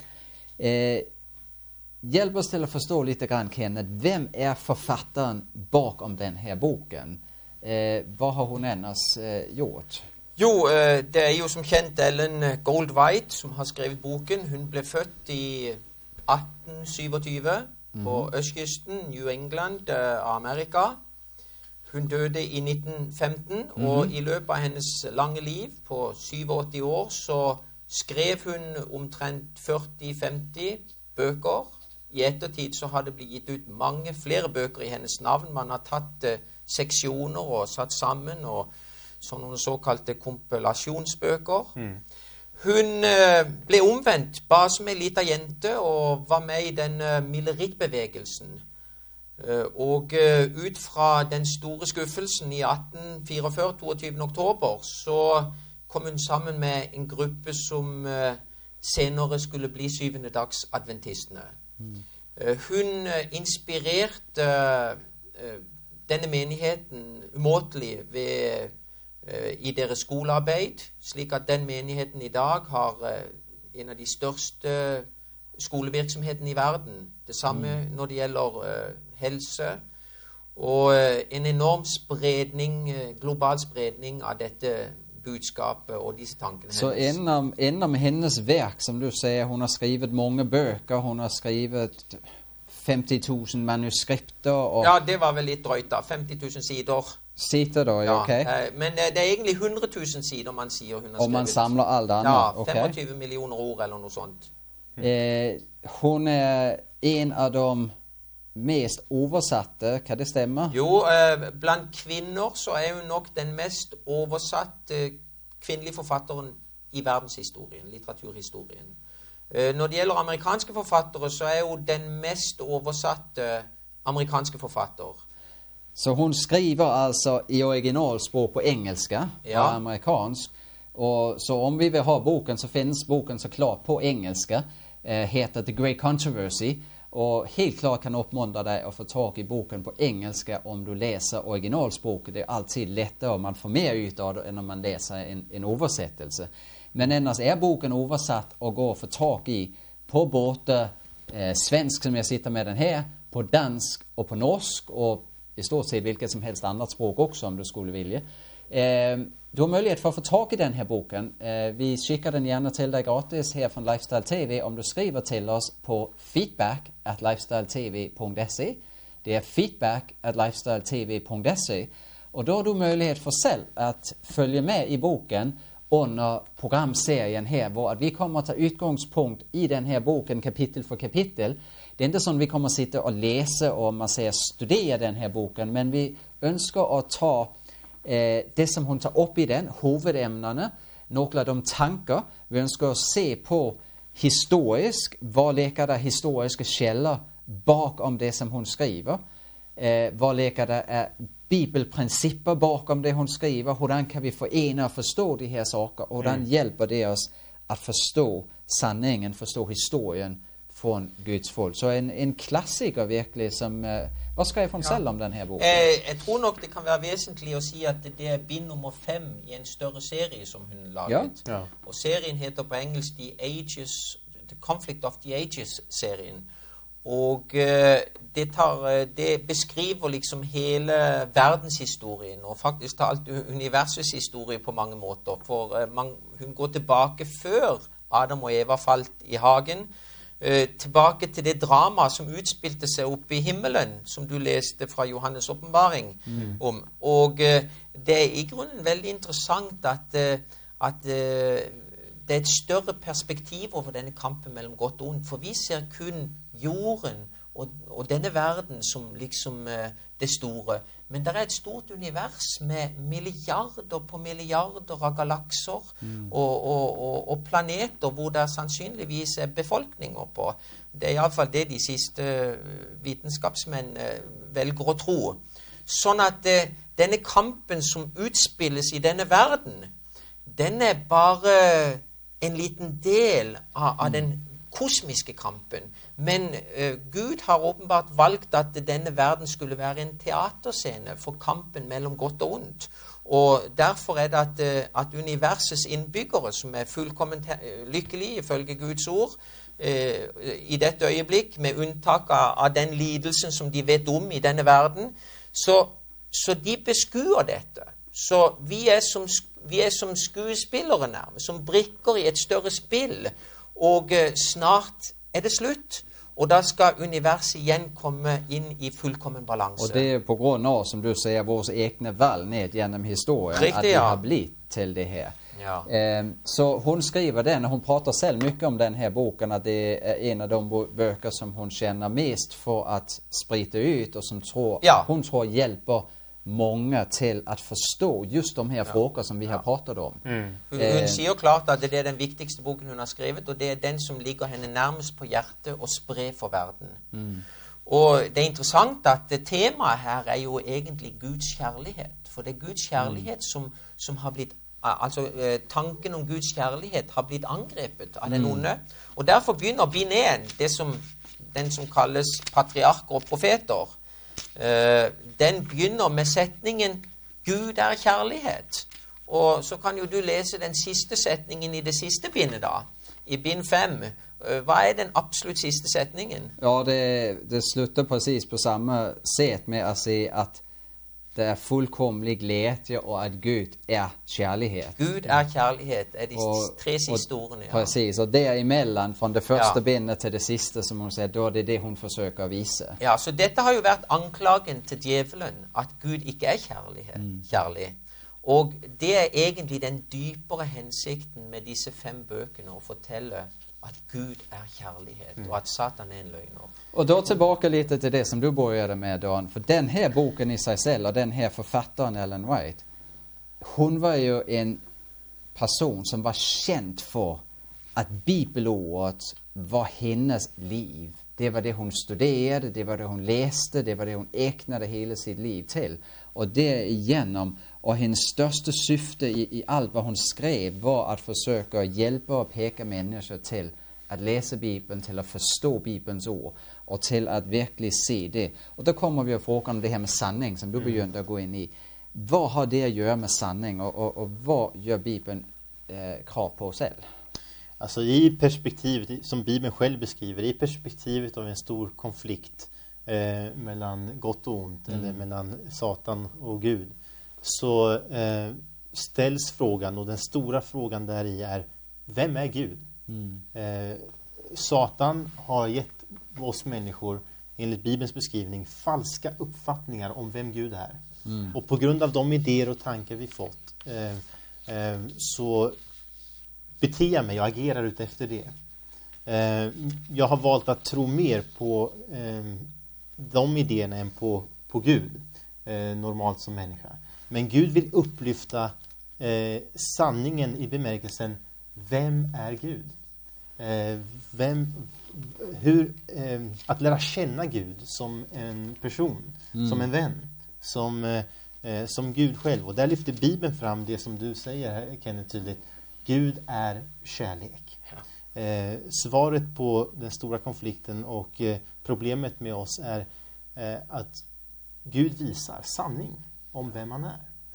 Eh, hjälp oss till att förstå lite grann, Kenneth, vem är författaren bakom den här boken? Eh, vad har hon annars eh, gjort? Jo, eh, det er jo som kjent Ellen Goldwhite som har skrevet boken. Hun ble født i atten tjuesju på østkysten, New England, eh, Amerika. Hun døde i nitten femten, og i løpet av hennes lange liv, på syttisju år, så skrev hun omtrent førti femti bøker. I ettertid så har det blitt gitt ut mange flere bøker i hennes navn. Man har tatt eh, seksjoner og satt sammen, og sånne såkalte kompilasjonsbøker. Mm. Hun eh, ble omvendt bare som en liten jente og var med i den eh, millerittbevegelsen. Eh, og eh, ut fra den store skuffelsen i atten fireogfyrre, toogtyvende oktober, så kom hun sammen med en gruppe som eh, senere skulle bli syvende dags adventistene. Eh, hun eh, inspirerte eh, denne menigheten umåtelig ved eh, i deres skolearbeid, slik at den menigheten i dag har eh, en av de største skolevirksomhetene i verden. Det samme når det gjelder eh, helse. Og eh, en enorm spredning, eh, global spredning av dette budskapet og disse tankene Så hennes. inom, inom hennes verk, som du säger, hon har skrivit många böcker, hon har skrivit femtio tusen manuskripter och Ja, det var vel litt drøyt da. femti tusen sider. sitter då, Ja, okej? eh, men eh, det er egentlig hundre tusen sider man sier hun har skrevet. Om man samlar allt Ja, annat, okej? femogtyve millioner ord eller noe sånt. Eh, hon är en av de mest översatta, kan det stämma? Jo, eh, blant kvinner så er hun nok den mest oversatte kvinnelige forfatteren i verdenshistorien, litteraturhistorien. Eh, Når det gjelder amerikanske forfattere, så er jo den mest oversatte amerikanske forfatter. Så hon skriver alltså i originalspråk på engelska Ja. och amerikansk. Och så om vi vill ha boken så finns boken såklart på engelska. Eh, heter The Great Controversy. Och helt klart kan uppmuntra dig att få tag i boken på engelska om du läser originalspråket. Det är alltid lättare och man får mer ut av det än om man läser en, en översättelse. Men annars är boken översatt och går att få tag i på både eh, svensk som jag sitter med den här, på dansk och på norsk och i stort sett vilket som helst annat språk också om du skulle vilja. Eh, du har möjlighet för att få tag i den här boken. Eh, vi skickar den gärna till dig gratis här från Lifestyle T V om du skriver till oss på feedback at lifestyletv.se. Det är feedback at lifestyletv.se. Och då har du möjlighet för själv att följa med i boken under programserien här, hvor att vi kommer att ta utgångspunkt i den här boken kapitel för kapitel. Det är inte så att vi kommer att sitta och läsa och man säger studera den här boken, men vi önskar att ta eh, det som hon tar upp i den, huvudämnena, några av de tankar. Vi önskar se på historisk, vad leker det historiska källor bakom det som hon skriver. Eh, vad leker det är bibelprinciper bakom det hon skriver. Hur kan vi förena och förstå de här saker? Och hur mm. hjälper det oss att förstå sanningen, förstå historien från Guds folk. Så en, en klassiker verkligen som... Eh, vad skrev hon ja. själv om den här boken? Eh, jeg tror nok det kan være vesentlig å si at det er bind nummer fem i en større serie som hun laget. Ja. Ja. Og serien heter på engelsk The Ages, The Conflict of the Ages-serien. Og eh, det, tar, det beskriver liksom hele verdenshistorien, og faktisk talt universets historie på mange måter. For eh, man, hun går tilbake før Adam og Eva falt i hagen, eh, tilbake til det drama som utspilte seg oppe i himmelen, som du leste fra Johannes åpenbaring mm. om. Og eh, det er i grunnen veldig interessant at, eh, at eh, det er et større perspektiv over denne kampen mellom godt og ondt, for vi ser kun jorden og, og denne verden som liksom eh, det store. Men det er et stort univers med milliarder på milliarder av galakser mm. og, og, og, og planeter hvor det sannsynligvis er befolkninger på. Det er i alle fall det de siste vitenskapsmenn eh, velger å tro. Sånn at eh, denne kampen som utspilles i denne verden, den er bare en liten del av, av den kosmiske kampen. Men uh, Gud har åpenbart valgt at denne verden skulle være en teaterscene for kampen mellom godt og ondt. Og derfor er det at, uh, at universets innbyggere, som er fullkomment lykkelige ifølge Guds ord, uh, i dette øyeblikk, med unntak av, av den lidelsen som de vet om i denne verden, så, så de beskuer dette. Så vi er som, vi er som skuespillere nærmest, som brikker i et større spill, og uh, snart er det slutt. Og da skal universet igjen komme inn i fullkommen balanse. Og det er på grunn av, som du sier, våre egne valg ned gjennom historien, Riktig, at det ja. har blitt til det her. Ja. Eh, så hon skriver den, och hon pratar själv mycket om den här boken, att det är en av de böcker som hon känner mest för att sprita ut och som tror, ja. hon tror hjälper många till att förstå just de här ja. frågor som vi ja. har pratat om. Mm. Hun, hun sier klart at det er den viktigste boken hun har skrevet, og det er den som ligger henne nærmest på hjertet og spre for verden. Mm. Og det er interessant at temaet her er jo egentlig Guds kjærlighet, for det er Guds kjærlighet mm. som, som har blitt, altså tanken om Guds kjærlighet har blitt angrepet av den onde, mm. og derfor begynner bind en, det som, den som kalles patriarker og profeter. Uh, den begynner med setningen Gud er kjærlighet. Og så kan jo du lese den siste setningen i det siste bindet da, i bind fem. Uh, hva er den absolutt siste setningen? Ja, det, det slutter precis på samme sätt med att se att det är fullkomlig glädje och att Gud är kärlighet. Gud är kärlighet är de och, tre sista orden. Ja. Precis, och däremellan från det första ja. bindet till det sista som hon säger, då är det det hon försöker visa. Ja, så detta har ju varit anklagen till djävulen, att Gud inte är kärlighet, mm. kärlig. Och det är egentligen den djupare hensikten med disse fem böckerna att fortälla att Gud är kärlighet mm. och att Satan är en lögner. Och då tillbaka lite till det som du började med, Dan. För den här boken i sig själv och den här författaren Ellen White, hon var ju en person som var känd för att bibelordet var hennes liv. Det var det hon studerade, det var det hon läste, det var det hon ägnade hela sitt liv till. Och därigenom, och hennes största syfte i, i allt vad hon skrev var att försöka hjälpa och peka människor till att läsa Bibeln, till att förstå Bibelns ord och till att verkligen se det. Och då kommer vi att fråga om det här med sanning som du mm. begynte att gå in i. Vad har det att göra med sanning och, och, och vad gör Bibeln eh, krav på själv? Alltså i perspektivet, som Bibeln själv beskriver, i perspektivet av en stor konflikt eh, mellan gott och ont, mm. eller mellan Satan och Gud, så eh, ställs frågan, och den stora frågan där i är: vem är Gud? Mm. Eh, Satan har gett oss människor, enligt Bibelns beskrivning, falska uppfattningar om vem Gud är. Mm. Och på grund av de idéer och tankar vi fått eh, eh, så beter jag mig och agerar ut efter det. Eh, jag har valt att tro mer på eh, de idéerna än på, på Gud, eh, normalt som människa. Men Gud vill upplyfta eh, sanningen i bemärkelsen: vem är Gud? Eh, vem, hur, eh, att lära känna Gud som en person, mm. som en vän, som, eh, som Gud själv. Och där lyfter Bibeln fram det som du säger här, Kenneth, tydligt. Gud är kärlek. Ja. Eh, svaret på den stora konflikten och eh, problemet med oss är eh, att Gud visar sanning om vem han är.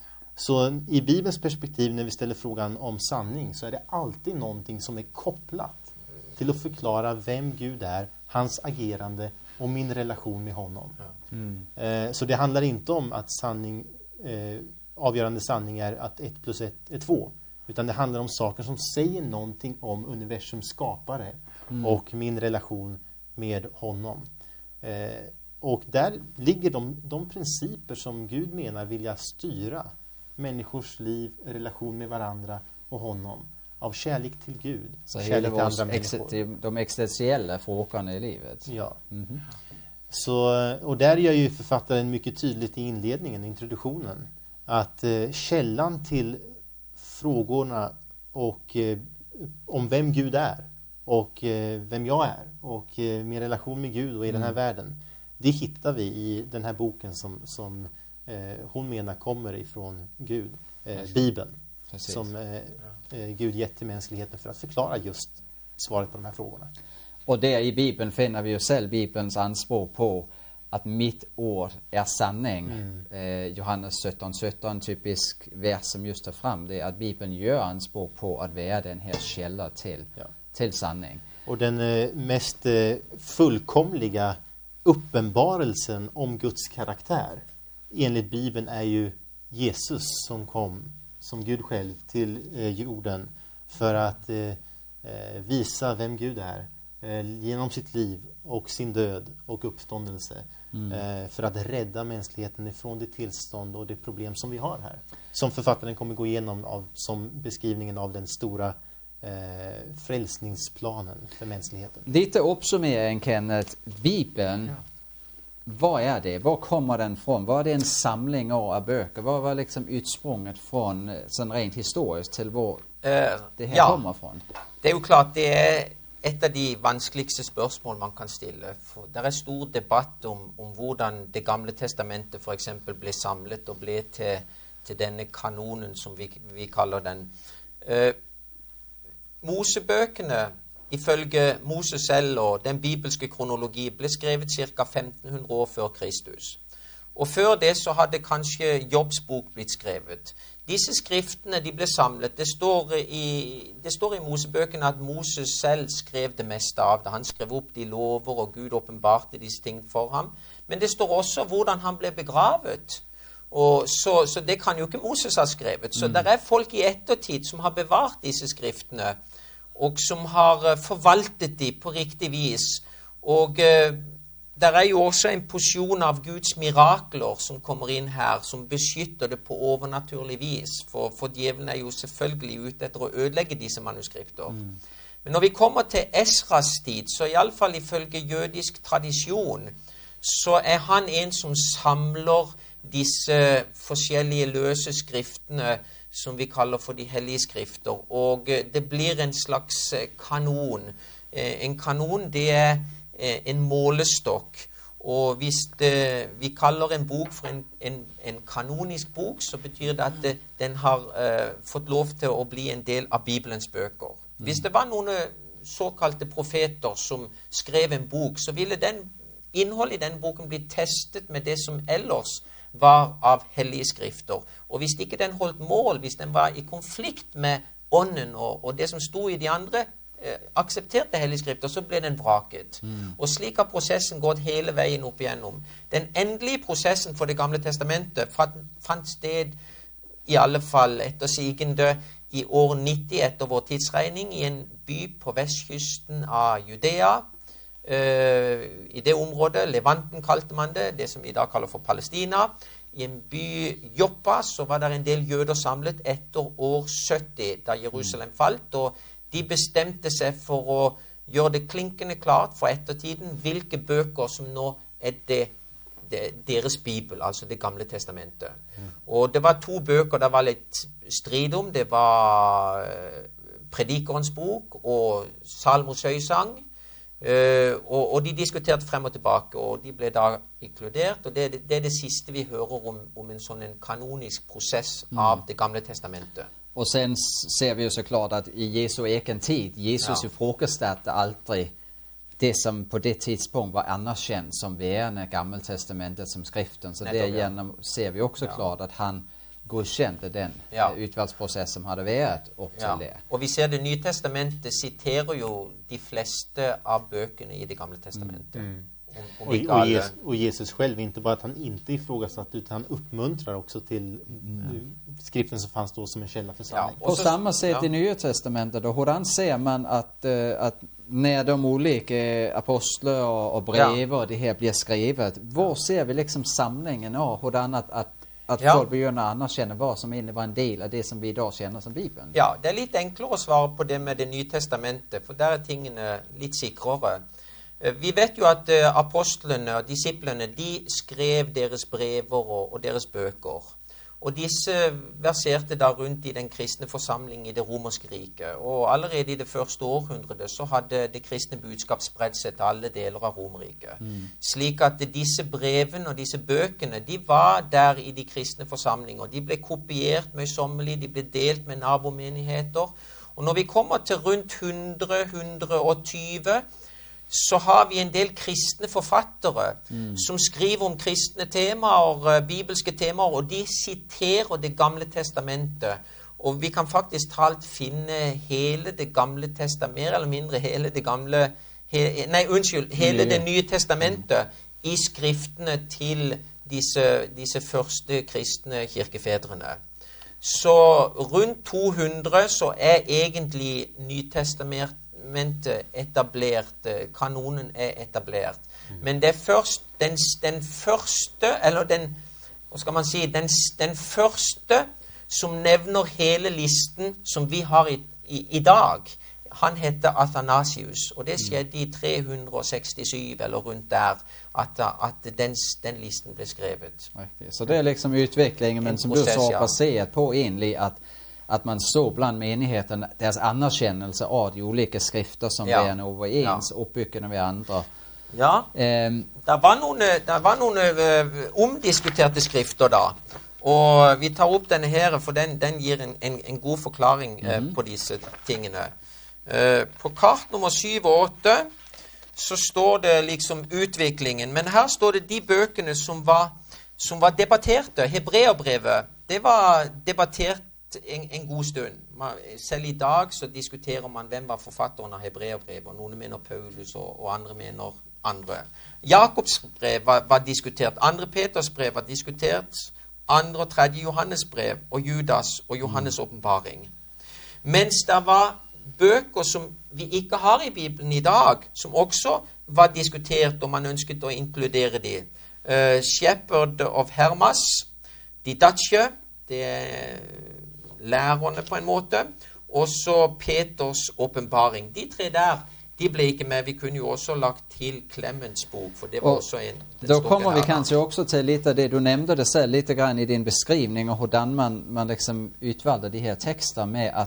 Så i Bibelns perspektiv, när vi ställer frågan om sanning, så är det alltid någonting som är kopplat till att förklara vem Gud är, hans agerande och min relation med honom. Mm. Eh, så det handlar inte om att sanning, eh, avgörande sanning är att ett plus ett är två. Utan det handlar om saker som säger någonting om universums skapare mm. och min relation med honom. Eh, och där ligger de, de principer som Gud menar vilja styra människors liv, relation med varandra och honom. Av kärlek till Gud. Så kärlek till andra människor. De existentiella frågorna i livet. Ja. Mm-hmm. Så, och där gör ju författaren mycket tydligt i inledningen, introduktionen, att eh, källan till frågorna och eh, om vem Gud är och eh, vem jag är och eh, min relation med Gud och i mm. den här världen, det hittar vi i den här boken som, som eh, hon menar kommer ifrån Gud, eh, Bibeln. Precis. Som eh, eh, Gud gett till mänskligheten för att förklara just svaret på de här frågorna. Och där i Bibeln finner vi ju själv Bibelns anspråk på att mitt ord är sanning. Mm. Eh, Johannes sjutton sjutton, typisk vers som just tar fram det, att Bibeln gör anspråk på att vara den här källan till, ja. till sanning. Och den eh, mest eh, fullkomliga uppenbarelsen om Guds karaktär enligt Bibeln är ju Jesus som kom som Gud själv till eh, jorden för att eh, eh, visa vem Gud är eh, genom sitt liv och sin död och uppståndelse mm. eh, för att rädda mänskligheten ifrån det tillstånd och det problem som vi har här. Som författaren kommer gå igenom av, som beskrivningen av den stora eh, frälsningsplanen för mänskligheten. Lite uppsummering, Kenneth. Bibeln, ja. Vad är det? Var kommer den från? Var det en samling av böcker? Vad var liksom utsprunget från, sån rent historiskt, till var uh, det här ja. kommer från? Det är ju klart, det är ett av de vanskeligste spørsmål man kan stille. For det er stor debatt om, om hvordan det gamle testamentet for eksempel ble samlet og ble til, til denne kanonen som vi, vi kaller den. Uh, Mosebøkene, ifølge Moses selv og den bibelske kronologi, ble skrevet ca. femten hundre år før Kristus. Og før det så hadde kanskje Jobbs bok blitt skrevet. Disse skriftene de ble samlet. Det står i, det står i Mosebøkene at Moses selv skrev det meste av det. Han skrev opp de lover, og Gud åpenbarte disse ting for ham. Men det står også hvordan han ble begravet. Og så, så det kan jo ikke Moses ha skrevet. Så mm. det er folk i ettertid som har bevart disse skriftene, og som har forvaltet de på riktig vis. Og eh, der er jo også en porsjon av Guds mirakler som kommer inn her, som beskytter det på overnaturlig vis. For, for djevelen er jo selvfølgelig ute etter å ødelegge disse manuskripter. Mm. Men når vi kommer til Esras tid, så i alle fall ifølge jødisk tradisjon, så er han en som samler disse forskjellige løse skriftene som vi kaller for de hellige skrifter. Og det blir en slags kanon, Eh, en kanon, det er eh, en målestokk. Og hvis det, vi kaller en bok for en, en, en kanonisk bok, så betyr det at det, den har eh, fått lov til å bli en del av Bibelens bøker. Hvis det var noen såkalte profeter som skrev en bok, så ville den innholdet i den boken bli testet med det som ellers var av hellige skrifter. Og hvis ikke den holdt mål, hvis den var i konflikt med ånden og, og det som sto i de andre eh, aksepterte hellige skrifter, så ble den vraket. Mm. Og slik har prosessen gått hele veien opp igjennom. Den endelige prosessen for Det gamle testamentet fant, fant sted i alle fall etter sigende i år nitti etter vår tidsregning i en by på vestkysten av Judea. Uh, I det området, Levanten kalte man det, det som vi i dag kaller for Palestina. I en by Joppa så var det en del jøder samlet etter år sytti, da Jerusalem falt, og de bestemte seg for å gjøre det klinkende klart for ettertiden hvilke bøker som nå er det, det, deres bibel, altså Det gamle testamentet. Mm. Og det var to bøker det var litt strid om. Det var Predikerens bok og Salmos høysang. Uh, og, og de diskuterte frem og tilbake, og de ble da inkludert. Og det, det, det er det siste vi hører om, om en sånn en kanonisk prosess mm. av Det gamle testamentet. Och sen ser vi ju såklart att i Jesu egen tid, Jesus ja. ifrågasatte aldrig det som på det tidspunkt var anerkendt som værende Gammeltestamentet som skriften. Så Nettopp, derigenom ja. ser vi også ja. klart at han godkjente den ja. utvalgsprosess som hadde vært opp til ja. det. Og vi ser Det nye testamentet siterer jo de fleste av bøkene i Det gamle testamentet. Mm. Och, och, Jesus, och Jesus själv, inte bara att han inte ifrågasatt utan han uppmuntrar också till mm. skriften som fanns då som en källa för sanning. Ja, på samma sätt ja. i Nya testamentet då, hur ser man att, att när de olika apostlar och, och brev och det här blir skrivet, var ser vi liksom samlingen av hur att, att, att ja. folk begynner å anerkjenne hva som inne var en del av det som vi i dag kjenner som Bibelen? Ja, det er litt enklere å svare på det med Det nye testamentet, for der er tingene litt sikrere. Vi vet jo at uh, apostlene og disiplene, de skrev deres brever og, og deres bøker. Og disse verserte da rundt i den kristne forsamling i det romerske riket. Og allerede i det første århundret så hadde det kristne budskap spredt seg til alle deler av Romerriket. Mm. Slik at disse brevene og disse bøkene, de var der i de kristne forsamlinger. De ble kopiert møysommelig, de ble delt med nabomenigheter. Og når vi kommer til rundt hundre til hundre og tyve, så har vi en del kristne forfattere mm. som skriver om kristne temaer, bibelske temaer, og de siterer Det gamle testamentet. Og vi kan faktisk talt finne hele Det gamle testamentet, mer eller mindre hele Det gamle, he, nei, unnskyld, hele Det nye testamentet mm. i skriftene til disse, disse første kristne kirkefedrene. Så rundt to hundre så er egentlig Nytestamentet etablert, kanonen er etablert. Mm. Men det er først den, den første, eller den, hva skal man si, den, den første som nevner hele listen som vi har i, i, i dag. Han heter Athanasius, og det skjedde i tre hundre sekstisju, eller rundt der, at, at den, den listen ble skrevet. Okay. Så det er liksom utviklingen, men som prosess, du sa, basert på egentlig at at man så bland menigheten deres anerkjennelse av de olika skrifter som ja. er overens, ja. oppbyggende ved andre. Ja, um, det var noen, det var noen uh, omdiskuterte skrifter da, og vi tar opp denne her, for den, den gir en, en, en god forklaring uh, mm-hmm. på disse tingene. Uh, på kart nummer syv og åtte så står det liksom utviklingen, men her står det de bøkene som var, som var debatterte. Hebreerbrevet, det var debattert En, en god stund. Man, selv i dag så diskuterer man hvem var forfatteren av Hebreerbrevet, og noen mener Paulus, og, og andre mener andre. Jakobs brev var, var diskutert, andre Peters brev var diskutert, andre og tredje Johannes brev, og Judas og Johannes åpenbaring. Mens det var bøker som vi ikke har i Bibelen i dag, som også var diskutert, og man ønsket å inkludere de. Uh, Shepherd of Hermas, Didache, det er lærerne på en måte, og så Peters åpenbaring. De tre der, de ble ikke med. Vi kunne jo også lagt til Clemens bok, for det var og også en... Da kommer vi kanskje også til litt av det, du nevnte det selv litt grann i din beskrivning, og hvordan man, man liksom utvalgte de her tekster med at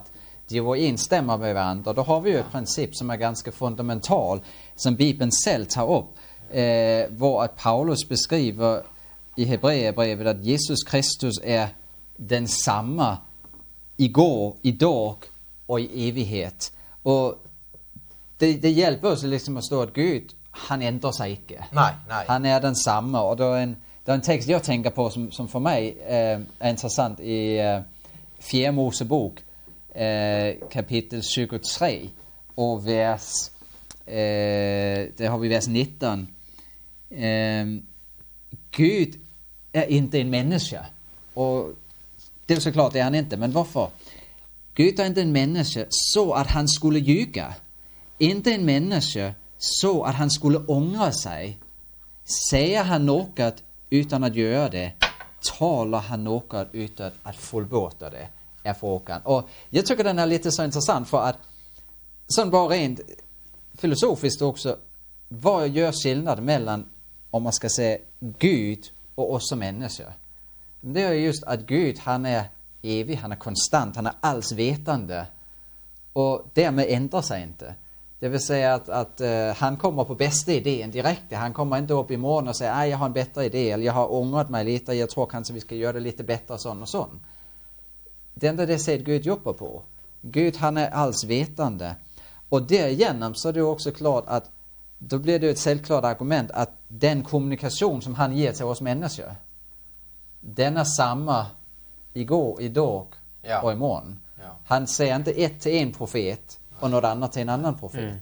de överensstämmer med varandra. Då har vi ju ett princip som är ganska fundamental, som Bibeln själv tar upp. Eh, var att Paulus beskriver i Hebreerbrevet att Jesus Kristus är den samma igår, idag och i evighet. Och det, det hjälper oss liksom att stå att Gud, han ändrar sig inte. Nej, nej. Han är den samma. Och då är en, det är en text jag tänker på som, som för mig eh, är intressant i eh, Fjärde Mosebok eh, kapitel tjugotre och vers eh, det har vi vers nitton. Eh, Gud är inte en människa. Och det är såklart det är han inte. Men varför? Gud är inte en människa så att han skulle ljuga. Inte en människa så att han skulle ångra sig. Säger han något utan att göra det, talar han något utan att fullborda det, är frågan. Och jag tycker den är lite så intressant för att sån bara rent filosofiskt också, vad gör skillnad mellan, om man ska säga, Gud och oss som människor? Det är just att Gud, han är evig, han är konstant, han är alls vetande och därmed ändrar sig inte. Det vill säga att, att uh, han kommer på bästa idén direkt. Han kommer inte upp imorgon och säger att jag har en bättre idé, eller jag har ångrat mig lite, jag tror kanske vi ska göra det lite bättre sån och sån. Det enda det säger Gud jobbar på. Gud, han är alls vetande. Och därigenom så är det också klart att då blir det ett självklart argument att den kommunikation som han ger till oss människor, den är samma igår, idag Ja. och imorgon. Ja. Han säger inte ett till en profet och något annat till en annan profet. Mm.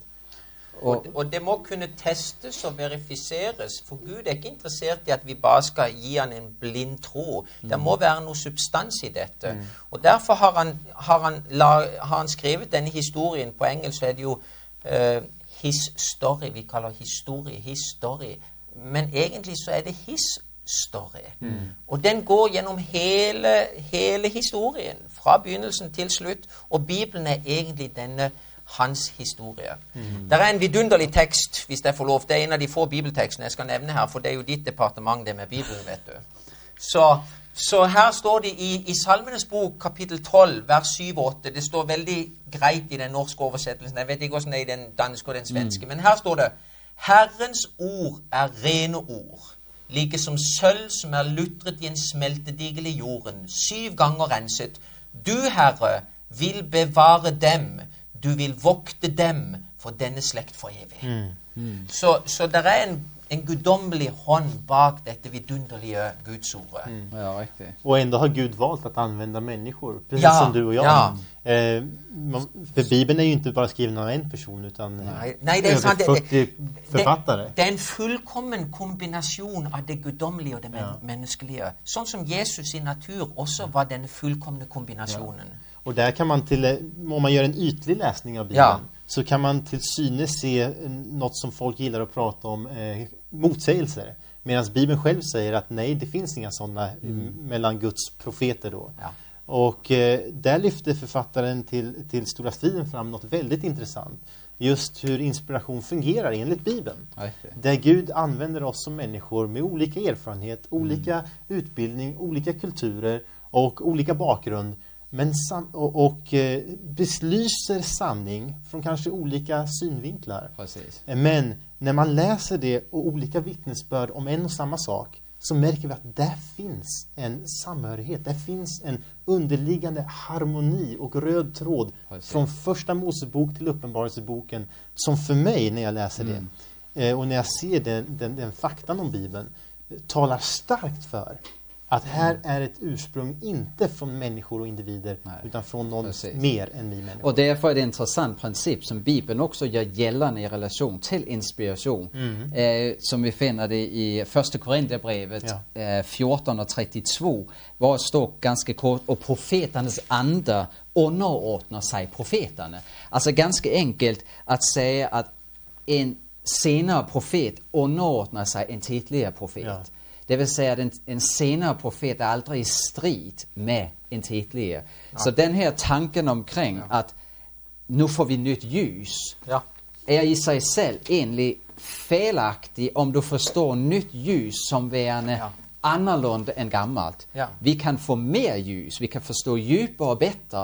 Og, og det må kunne testes og verifiseres, for Gud er ikke interessert i at vi bare skal gi han en blind tro. Det må være noe substans i dette. Mm. Og derfor har han, har, han la, har han skrevet denne historien. På engelsk er det jo uh, his story, vi kaller historie, his story. Men egentlig så er det his story. Mm. Og den går gjennom hele, hele historien, fra begynnelsen til slutt. Og Bibelen er egentlig denne hans historie. Mm. Der er en vidunderlig tekst, hvis jeg får lov. Det er en av de få bibeltekstene jeg skal nevne her, for det er jo ditt departement, det med Bibelen, vet du. Så, så her står det i, i Salmenes bok, kapittel tolv, vers syv og åtte. Det står veldig greit i den norske oversettelsen. Jeg vet ikke hvordan det er i den danske og den svenske. Mm. Men her står det: Herrens ord er rene ord, like som sølv som er lutret i en smeltedigel i jorden, syv ganger renset. Du, Herre, vil bevare dem. Du vil vokte dem for denne slekt for evig. Mm. Mm. Så, så det er en, en gudomlig hånd bak dette vidunderlige Guds ord. Mm. Ja, riktigt. Och ändå har Gud valt att använda människor, precis ja, som du och jag. Ja. Eh, man, för Bibeln är ju inte bara skriven av en person, utan nej, nej, det är sant. fyrtio det, författare. Det, det är en fullkommen kombination av det gudomlige och det ja. mänskliga. Sånt som Jesus i natur också var den fullkomna kombinationen. Ja. Och där kan man till, om man gör en ytlig läsning av Bibeln, ja. så kan man till synes se något som folk gillar att prata om, eh, motsägelser. Medan Bibeln själv säger att nej, det finns inga sådana mm. mellan Guds profeter då. Ja. Och eh, där lyfter författaren till, till Stora striden fram något väldigt intressant. Just hur inspiration fungerar enligt Bibeln. Okay. Där Gud använder oss som människor med olika erfarenhet, mm. olika utbildning, olika kulturer och olika bakgrund. Men sam- och, och eh, beslyser sanning från kanske olika synvinklar. Precis. Men när man läser det och olika vittnesbörd om en och samma sak, så märker vi att där finns en samhörighet. Där finns en underliggande harmoni och röd tråd. Precis. Från första Mosebok till Uppenbarelseboken, som för mig när jag läser mm. det eh, och när jag ser den, den, den faktan om Bibeln, talar starkt för att här är ett ursprung inte från människor och individer, nej, utan från någon precis. Mer än vi människor. Och därför är det en intressant princip som Bibeln också gör gällande i relation till inspiration. Mm. Eh, som vi finner det i första Korinthierbrevet ja. eh, fjorton och trettiotvå. Var det står ganska kort: och profeternas ande underordnar sig profeterna. Alltså ganska enkelt att säga att en senare profet underordnar sig en tidigare profet. Ja. Det vill säga att en, en senare profet är aldrig i strid med en tidigare. Ja. Så den här tanken omkring ja. Att nu får vi nytt ljus ja. Är i sig själv enligt felaktig om du förstår nytt ljus som värande ja. Annorlunda än gammalt. Ja. Vi kan få mer ljus, vi kan förstå djupare och bättre,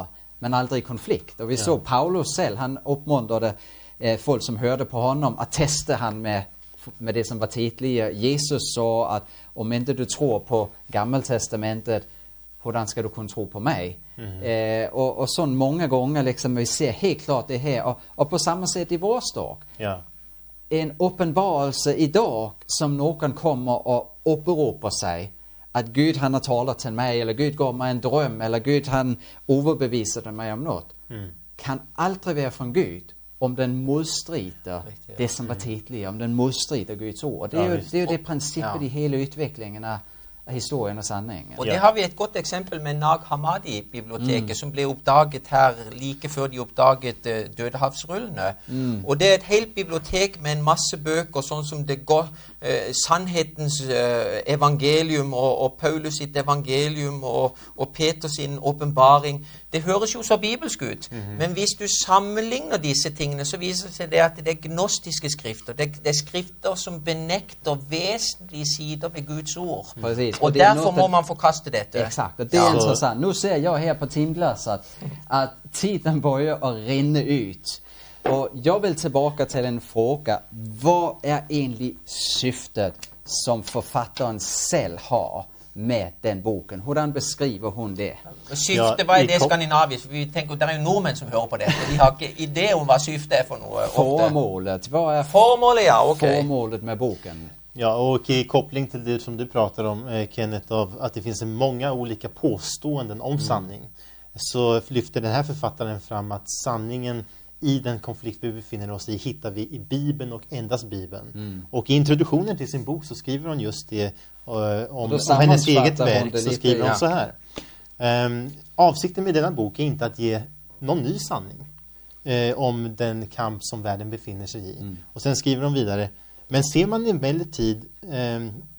men aldrig konflikt. Och vi Ja. såg Paulus själv, han uppmuntrade eh, folk som hörde på honom att testa han med, med det som var tydliga. Jesus sa att om inte du tror på Gammeltestamentet, hur ska du kunna tro på mig? Mm. Eh, och, och så många gånger liksom vi ser helt klart det här. Och, och på samma sätt i vår dag. Ja. En uppenbarelse idag som någon kommer och åberopar sig att Gud han har talat till mig, eller Gud gav mig en dröm, eller Gud han överbevisade mig om något, Mm. kan aldrig vara från Gud om den motstrider Riktigt. det som var tydligt, om den motstrider Guds ord. Det är Ja, ju visst. det, är ju det principet Ja. i hela utvecklingen av av historien och sanningen. Og Ja. det har vi et godt eksempel med Nag Hammadi-biblioteket, Mm. som ble oppdaget her like før de oppdaget uh, Dødehavsrullene. Mm. Og det er et helt bibliotek med en masse bøker, sånn som det går uh, sannhetens uh, evangelium og, og Paulus sitt evangelium og, og Peter sin åpenbaring. Det høres jo så bibelsk ut, Mhm. men hvis du sammenligner disse tingene, så viser det seg det at det er gnostiske skrifter. Det, det er skrifter som benekter vesentlige sider ved Guds ord. Precis. Och det är därför något må att- man förkasta detta. Exakt, och det är Ja. intressant. Nu ser jag här på timglass att, att tiden börjar att rinna ut. Och jag vill tillbaka till en fråga. Vad är egentligen syftet som författaren själv har med den boken? Hur beskriver hon det? Syfte, Ja, vad är i det kop- skandinaviskt? Vi tänker, det är ju norrmän som hör på detta. De har inte idé om vad syfte är för något. ofta. Formålet, vad är Formålet, ja, okej. formålet med boken? Ja, och i koppling till det som du pratar om, eh, Kenneth, av att det finns en många olika påståenden om sanning, så lyfter den här författaren fram att sanningen i den konflikt vi befinner oss i hittar vi i Bibeln och endast Bibeln. Och i introduktionen till sin bok så skriver hon just det eh, om, då om hennes sammanfattar eget hon verk. det Så lite, skriver hon ja. så här. Ehm, avsikten med denna bok är inte att ge någon ny sanning eh, om den kamp som världen befinner sig i. Och sen skriver de vidare: men ser man emellertid eh,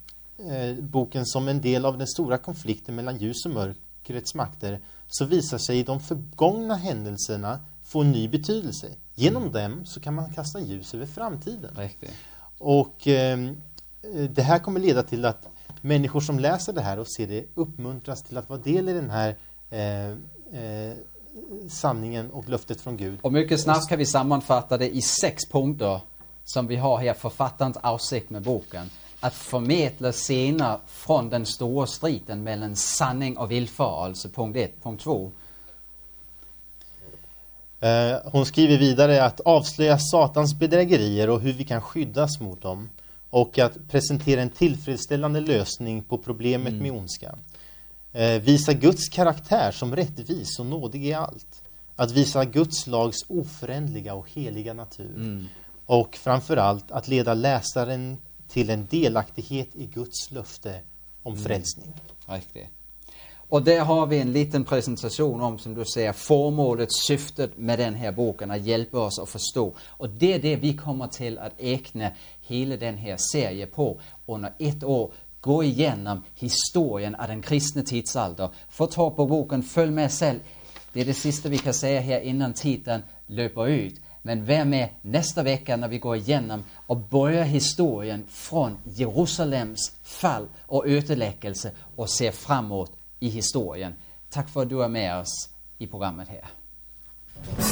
eh, boken som en del av den stora konflikten mellan ljus och mörkrets makter, så visar sig de förgångna händelserna få en ny betydelse. Genom dem så kan man kasta ljus över framtiden. Riktigt. Och eh, det här kommer leda till att människor som läser det här och ser det uppmuntras till att vara del i den här eh, eh, sanningen och löftet från Gud. Och mycket snabbt kan vi sammanfatta det i sex punkter som vi har här, författarens avsikt med boken. Att förmedla scener från den stora striden mellan sanning och villfarelse, punkt ett. Punkt två. Eh, hon skriver vidare att avslöja Satans bedrägerier och hur vi kan skyddas mot dem. Och att presentera en tillfredsställande lösning på problemet Mm. med ondska. Eh, visa Guds karaktär som rättvis och nådig i allt. Att visa Guds lags oförändliga och heliga natur. Mm. Och framförallt att leda läsaren till en delaktighet i Guds löfte om frälsning. Riktigt. Och där har vi en liten presentation om, som du säger, formålet, syftet med den här boken, att hjälpa oss att förstå. Och det är det vi kommer till att ägna hela den här serien på under ett år. Gå igenom historien av den kristna tidsåldern. Få ta på boken, följ med själv. Det är det sista vi kan säga här innan tiden löper ut. Men var med nästa vecka när vi går igenom och börjar historien från Jerusalems fall och ödeläggelse och ser framåt i historien. Tack för att du är med oss i programmet här.